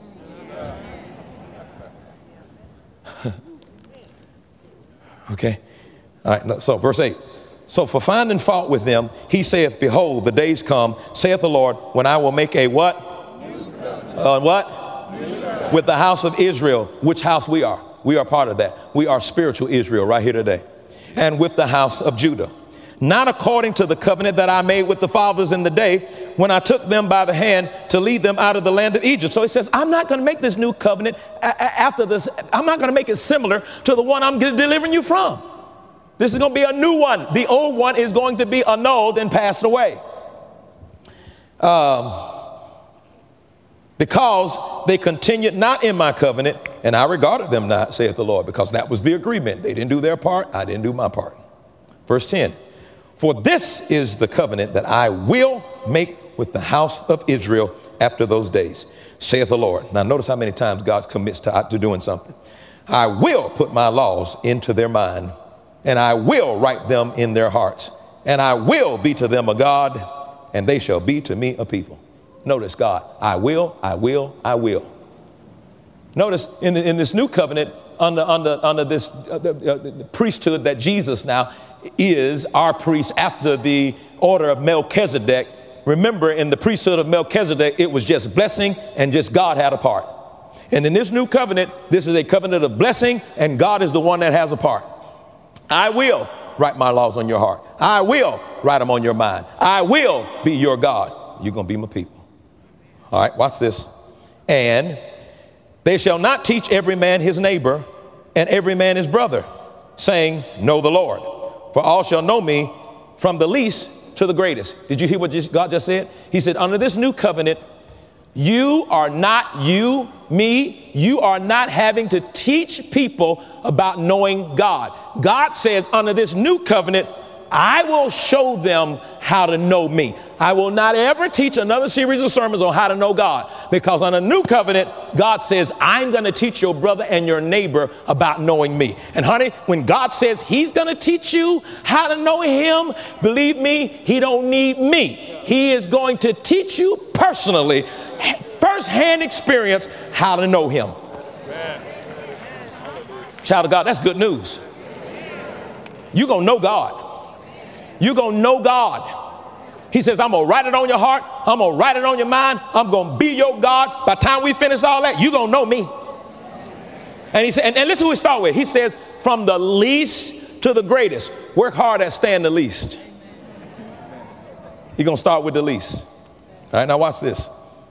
Okay. All right. No, so verse eight. So for finding fault with them, he saith, behold, the days come, saith the Lord, when I will make a what? Uh, what? With the house of Israel, which house we are. We are part of that. We are spiritual Israel right here today. And with the house of Judah. Not according to the covenant that I made with the fathers in the day when I took them by the hand to lead them out of the land of Egypt. So he says, I'm not going to make this new covenant a- after this. I'm not going to make it similar to the one I'm delivering you from. This is going to be a new one. The old one is going to be annulled and passed away. Um, because they continued not in my covenant, and I regarded them not, saith the Lord, because that was the agreement. They didn't do their part. I didn't do my part. Verse ten, for this is the covenant that I will make with the house of Israel after those days, saith the Lord. Now notice how many times God commits to, to doing something. I will put my laws into their mind, and I will write them in their hearts, and I will be to them a God, and they shall be to me a people. Notice God, I will, I will, I will. Notice in, the, in this new covenant, under, under, under this uh, the, uh, the priesthood that Jesus now is our priest after the order of Melchizedek. Remember, in the priesthood of Melchizedek, it was just blessing and just God had a part. And in this new covenant, this is a covenant of blessing, and God is the one that has a part. I will write my laws on your heart. I will write them on your mind. I will be your God. You're going to be my people. All right, watch this. And they shall not teach every man his neighbor and every man his brother, saying, know the Lord. For all shall know me from the least to the greatest. Did you hear what God just said? He said, under this new covenant, you are not, you, me, you are not having to teach people about knowing God. God says under this new covenant, I will show them how to know me. I will not ever teach another series of sermons on how to know God, because on a new covenant, God says, I'm going to teach your brother and your neighbor about knowing me. And honey, when God says he's going to teach you how to know him, believe me, he don't need me. He is going to teach you personally, first-hand experience, how to know him. Amen. Child of God, that's good news. You're going to know God. You're going to know God. He says, I'm going to write it on your heart. I'm going to write it on your mind. I'm going to be your God. By the time we finish all that, you're going to know me. And he said, and, and listen who we start with. He says, from the least to the greatest. Work hard at staying the least. You're going to start with the least. All right, now watch this.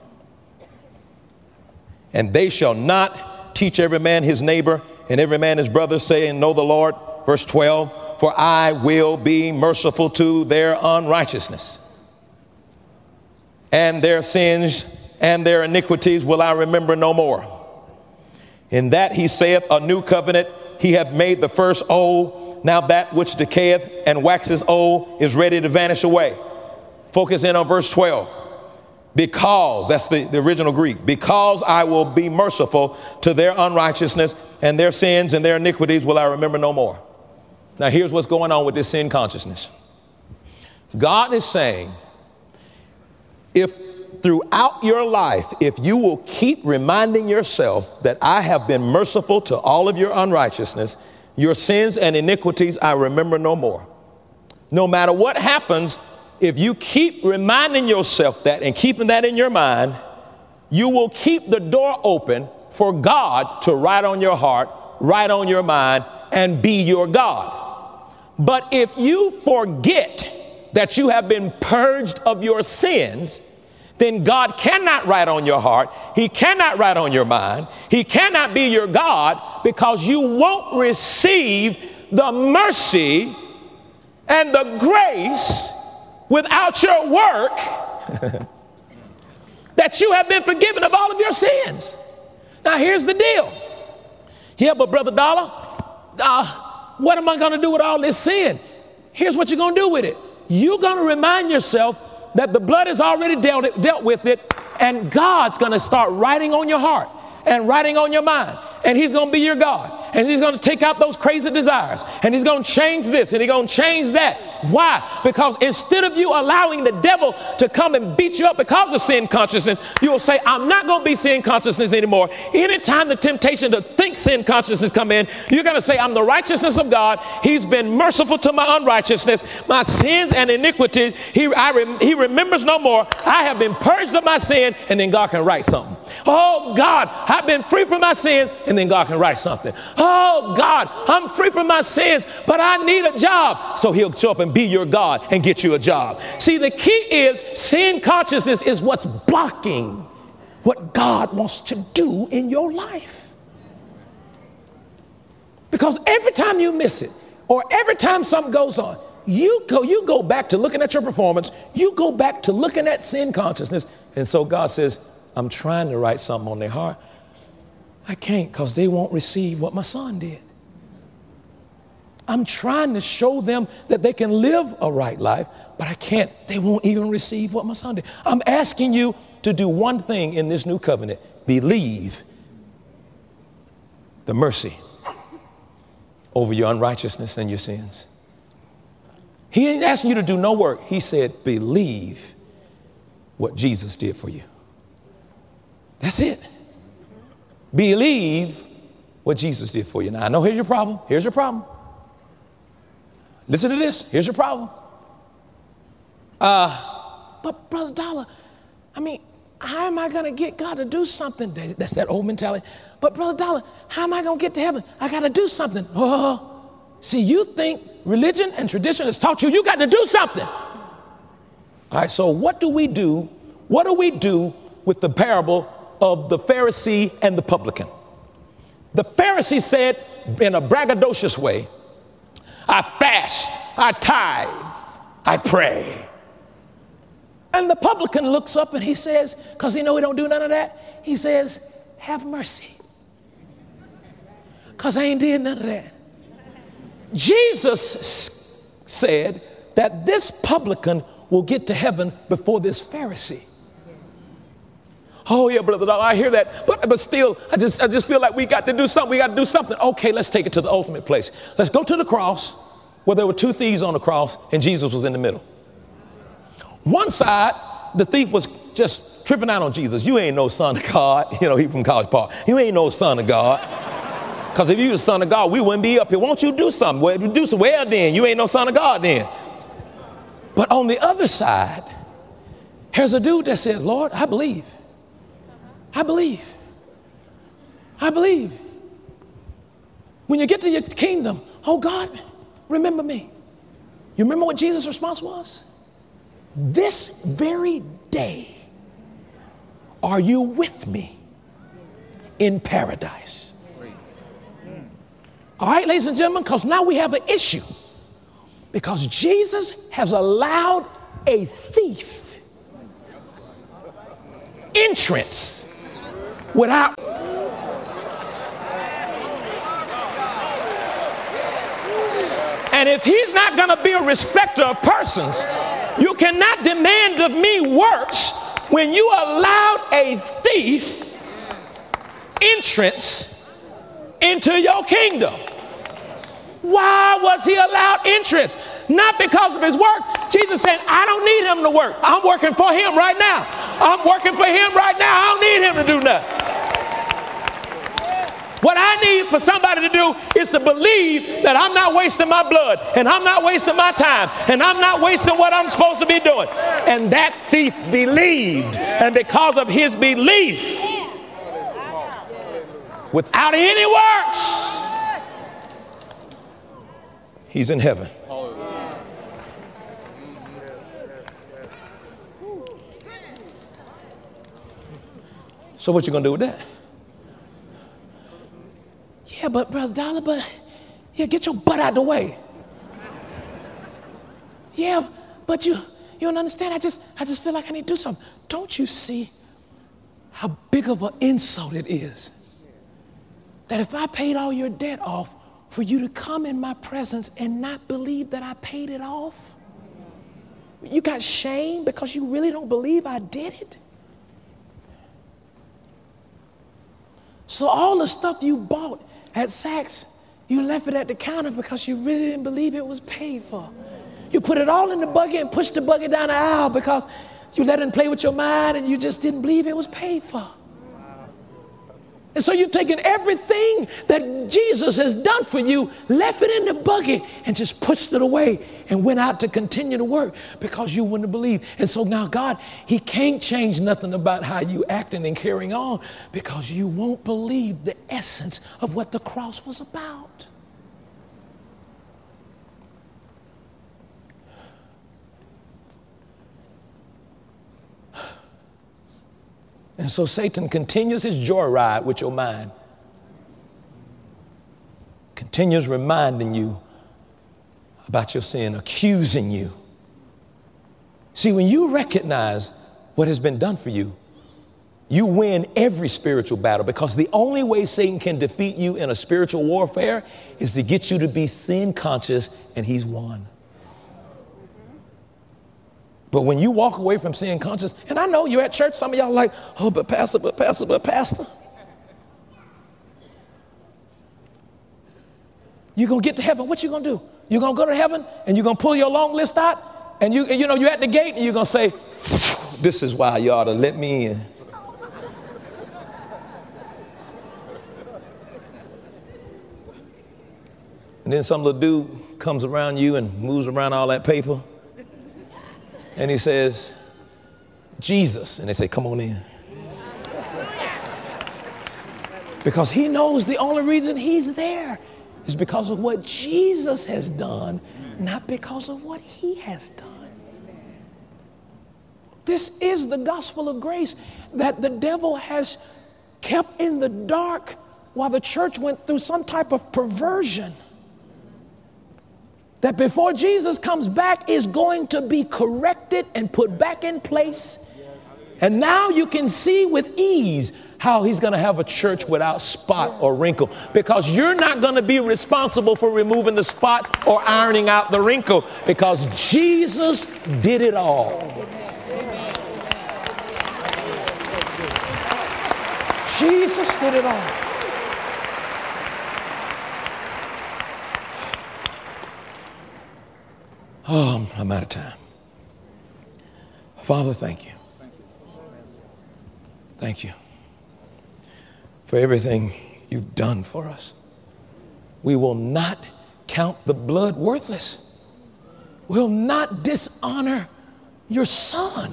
And they shall not teach every man his neighbor and every man his brother, saying, know the Lord. Verse twelve, for I will be merciful to their unrighteousness, and their sins and their iniquities will I remember no more. In that he saith, a new covenant, he hath made the first old. Now that which decayeth and waxes old is ready to vanish away. Focus in on verse twelve. Because, that's the, the original Greek, because I will be merciful to their unrighteousness, and their sins and their iniquities will I remember no more. Now here's what's going on with this sin consciousness. God is saying, if throughout your life, if you will keep reminding yourself that I have been merciful to all of your unrighteousness, your sins and iniquities I remember no more. No matter what happens, if you keep reminding yourself that and keeping that in your mind, you will keep the door open for God to write on your heart, write on your mind, and be your God. But if you forget that you have been purged of your sins, then God cannot write on your heart. He cannot write on your mind. He cannot be your God, because you won't receive the mercy and the grace without your work that you have been forgiven of all of your sins. Now here's the deal. Yeah, but Brother Dollar, uh, what am I going to do with all this sin? Here's what you're going to do with it. You're going to remind yourself that the blood has already dealt, it, dealt with it, and God's going to start writing on your heart and writing on your mind, and he's going to be your God, and he's going to take out those crazy desires, and he's going to change this, and he's going to change that. Why? Because instead of you allowing the devil to come and beat you up because of sin consciousness, you will say, I'm not going to be sin consciousness anymore. Anytime the temptation to think sin consciousness come in, you're going to say, I'm the righteousness of God. He's been merciful to my unrighteousness, my sins and iniquities. He, I rem, he remembers no more. I have been purged of my sin, and then God can write something. Oh God, I've been free from my sins, and then God can write something. Oh God, I'm free from my sins, but I need a job. So he'll show up and be your God and get you a job. See, the key is sin consciousness is what's blocking what God wants to do in your life. Because every time you miss it, or every time something goes on, you go, you go back to looking at your performance, you go back to looking at sin consciousness. And so God says, I'm trying to write something on their heart. I can't, because they won't receive what my son did. I'm trying to show them that they can live a right life, but I can't. They won't even receive what my son did. I'm asking you to do one thing in this new covenant. Believe the mercy over your unrighteousness and your sins. He ain't asking you to do no work. He said, believe what Jesus did for you. That's it. Believe what Jesus did for you. Now, I know here's your problem. Here's your problem. Listen to this. Here's your problem. Uh, but Brother Dollar, I mean, how am I going to get God to do something? That's that old mentality. But Brother Dollar, how am I going to get to heaven? I got to do something. Oh, see, you think religion and tradition has taught you, you got to do something. All right, so what do we do? What do we do with the parable of the Pharisee and the publican? The Pharisee said in a braggadocious way, I fast, I tithe, I pray. And the publican looks up and he says, because he know he don't do none of that, he says, have mercy, because I ain't did none of that. Jesus said that this publican will get to heaven before this Pharisee. Oh yeah, brother, I hear that, but but still, I just I just feel like we got to do something. We got to do something. Okay, let's take it to the ultimate place. Let's go to the cross, where there were two thieves on the cross, and Jesus was in the middle. One side, the thief was just tripping out on Jesus. You ain't no son of God. You know, he from College Park. You ain't no son of God. Because if you was the son of God, we wouldn't be up here. Won't you do something? Well, do something. Well, then you ain't no son of God then. But on the other side, here's a dude that said, Lord, I believe. I believe. I believe. When you get to your kingdom, oh God, remember me. You remember what Jesus' response was? This very day, are you with me in paradise? All right, ladies and gentlemen, because now we have an issue. Because Jesus has allowed a thief entrance without. And if he's not going to be a respecter of persons, you cannot demand of me works when you allowed a thief entrance into your kingdom. Why was he allowed entrance? Not because of his work. Jesus said, I don't need him to work. I'm working for him right now. I'm working for him right now. I don't need him to do nothing. What I need for somebody to do is to believe that I'm not wasting my blood, and I'm not wasting my time, and I'm not wasting what I'm supposed to be doing. And that thief believed. And because of his belief, without any works, he's in heaven. So what you gonna do with that? Yeah, but Brother Dollar, but yeah, get your butt out of the way. Yeah, but you you don't understand. I just I just feel like I need to do something. Don't you see how big of an insult it is that if I paid all your debt off, for you to come in my presence and not believe that I paid it off? You got shame because you really don't believe I did it? So all the stuff you bought at Saks, you left it at the counter because you really didn't believe it was paid for. You put it all in the bucket and pushed the bucket down the aisle because you let it play with your mind and you just didn't believe it was paid for. And so you've taken everything that Jesus has done for you, left it in the bucket, and just pushed it away and went out to continue to work because you wouldn't believe. And so now God, he can't change nothing about how you acting and carrying on because you won't believe the essence of what the cross was about. And so Satan continues his joyride with your mind, continues reminding you about your sin, accusing you. See, when you recognize what has been done for you, you win every spiritual battle, because the only way Satan can defeat you in a spiritual warfare is to get you to be sin conscious, and he's won. But when you walk away from sin conscious, and I know you're at church, some of y'all are like, oh, but pastor, but pastor, but pastor. You're going to get to heaven. What you going to do? You're going to go to heaven and you're going to pull your long list out, and you, and you know, you're at the gate and you're going to say, this is why you ought to let me in. And then some little dude comes around you and moves around all that paper. And he says, Jesus. And they say, come on in. Because he knows the only reason he's there is because of what Jesus has done, not because of what he has done. This is the gospel of grace that the devil has kept in the dark while the church went through some type of perversion. That before Jesus comes back is going to be corrected and put back in place. And now you can see with ease how he's going to have a church without spot or wrinkle, because you're not going to be responsible for removing the spot or ironing out the wrinkle, because Jesus did it all. Jesus did it all. Oh, I'm out of time. Father, thank you. Thank you for everything you've done for us. We will not count the blood worthless. We'll not dishonor your Son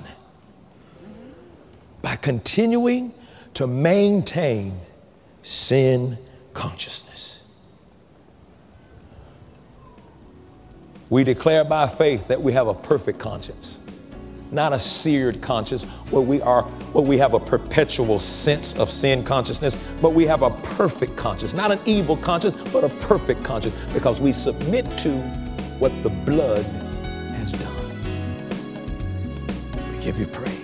by continuing to maintain sin consciousness. We declare by faith that we have a perfect conscience, not a seared conscience where we are, where we have a perpetual sense of sin consciousness, but we have a perfect conscience, not an evil conscience, but a perfect conscience, because we submit to what the blood has done. We give you praise.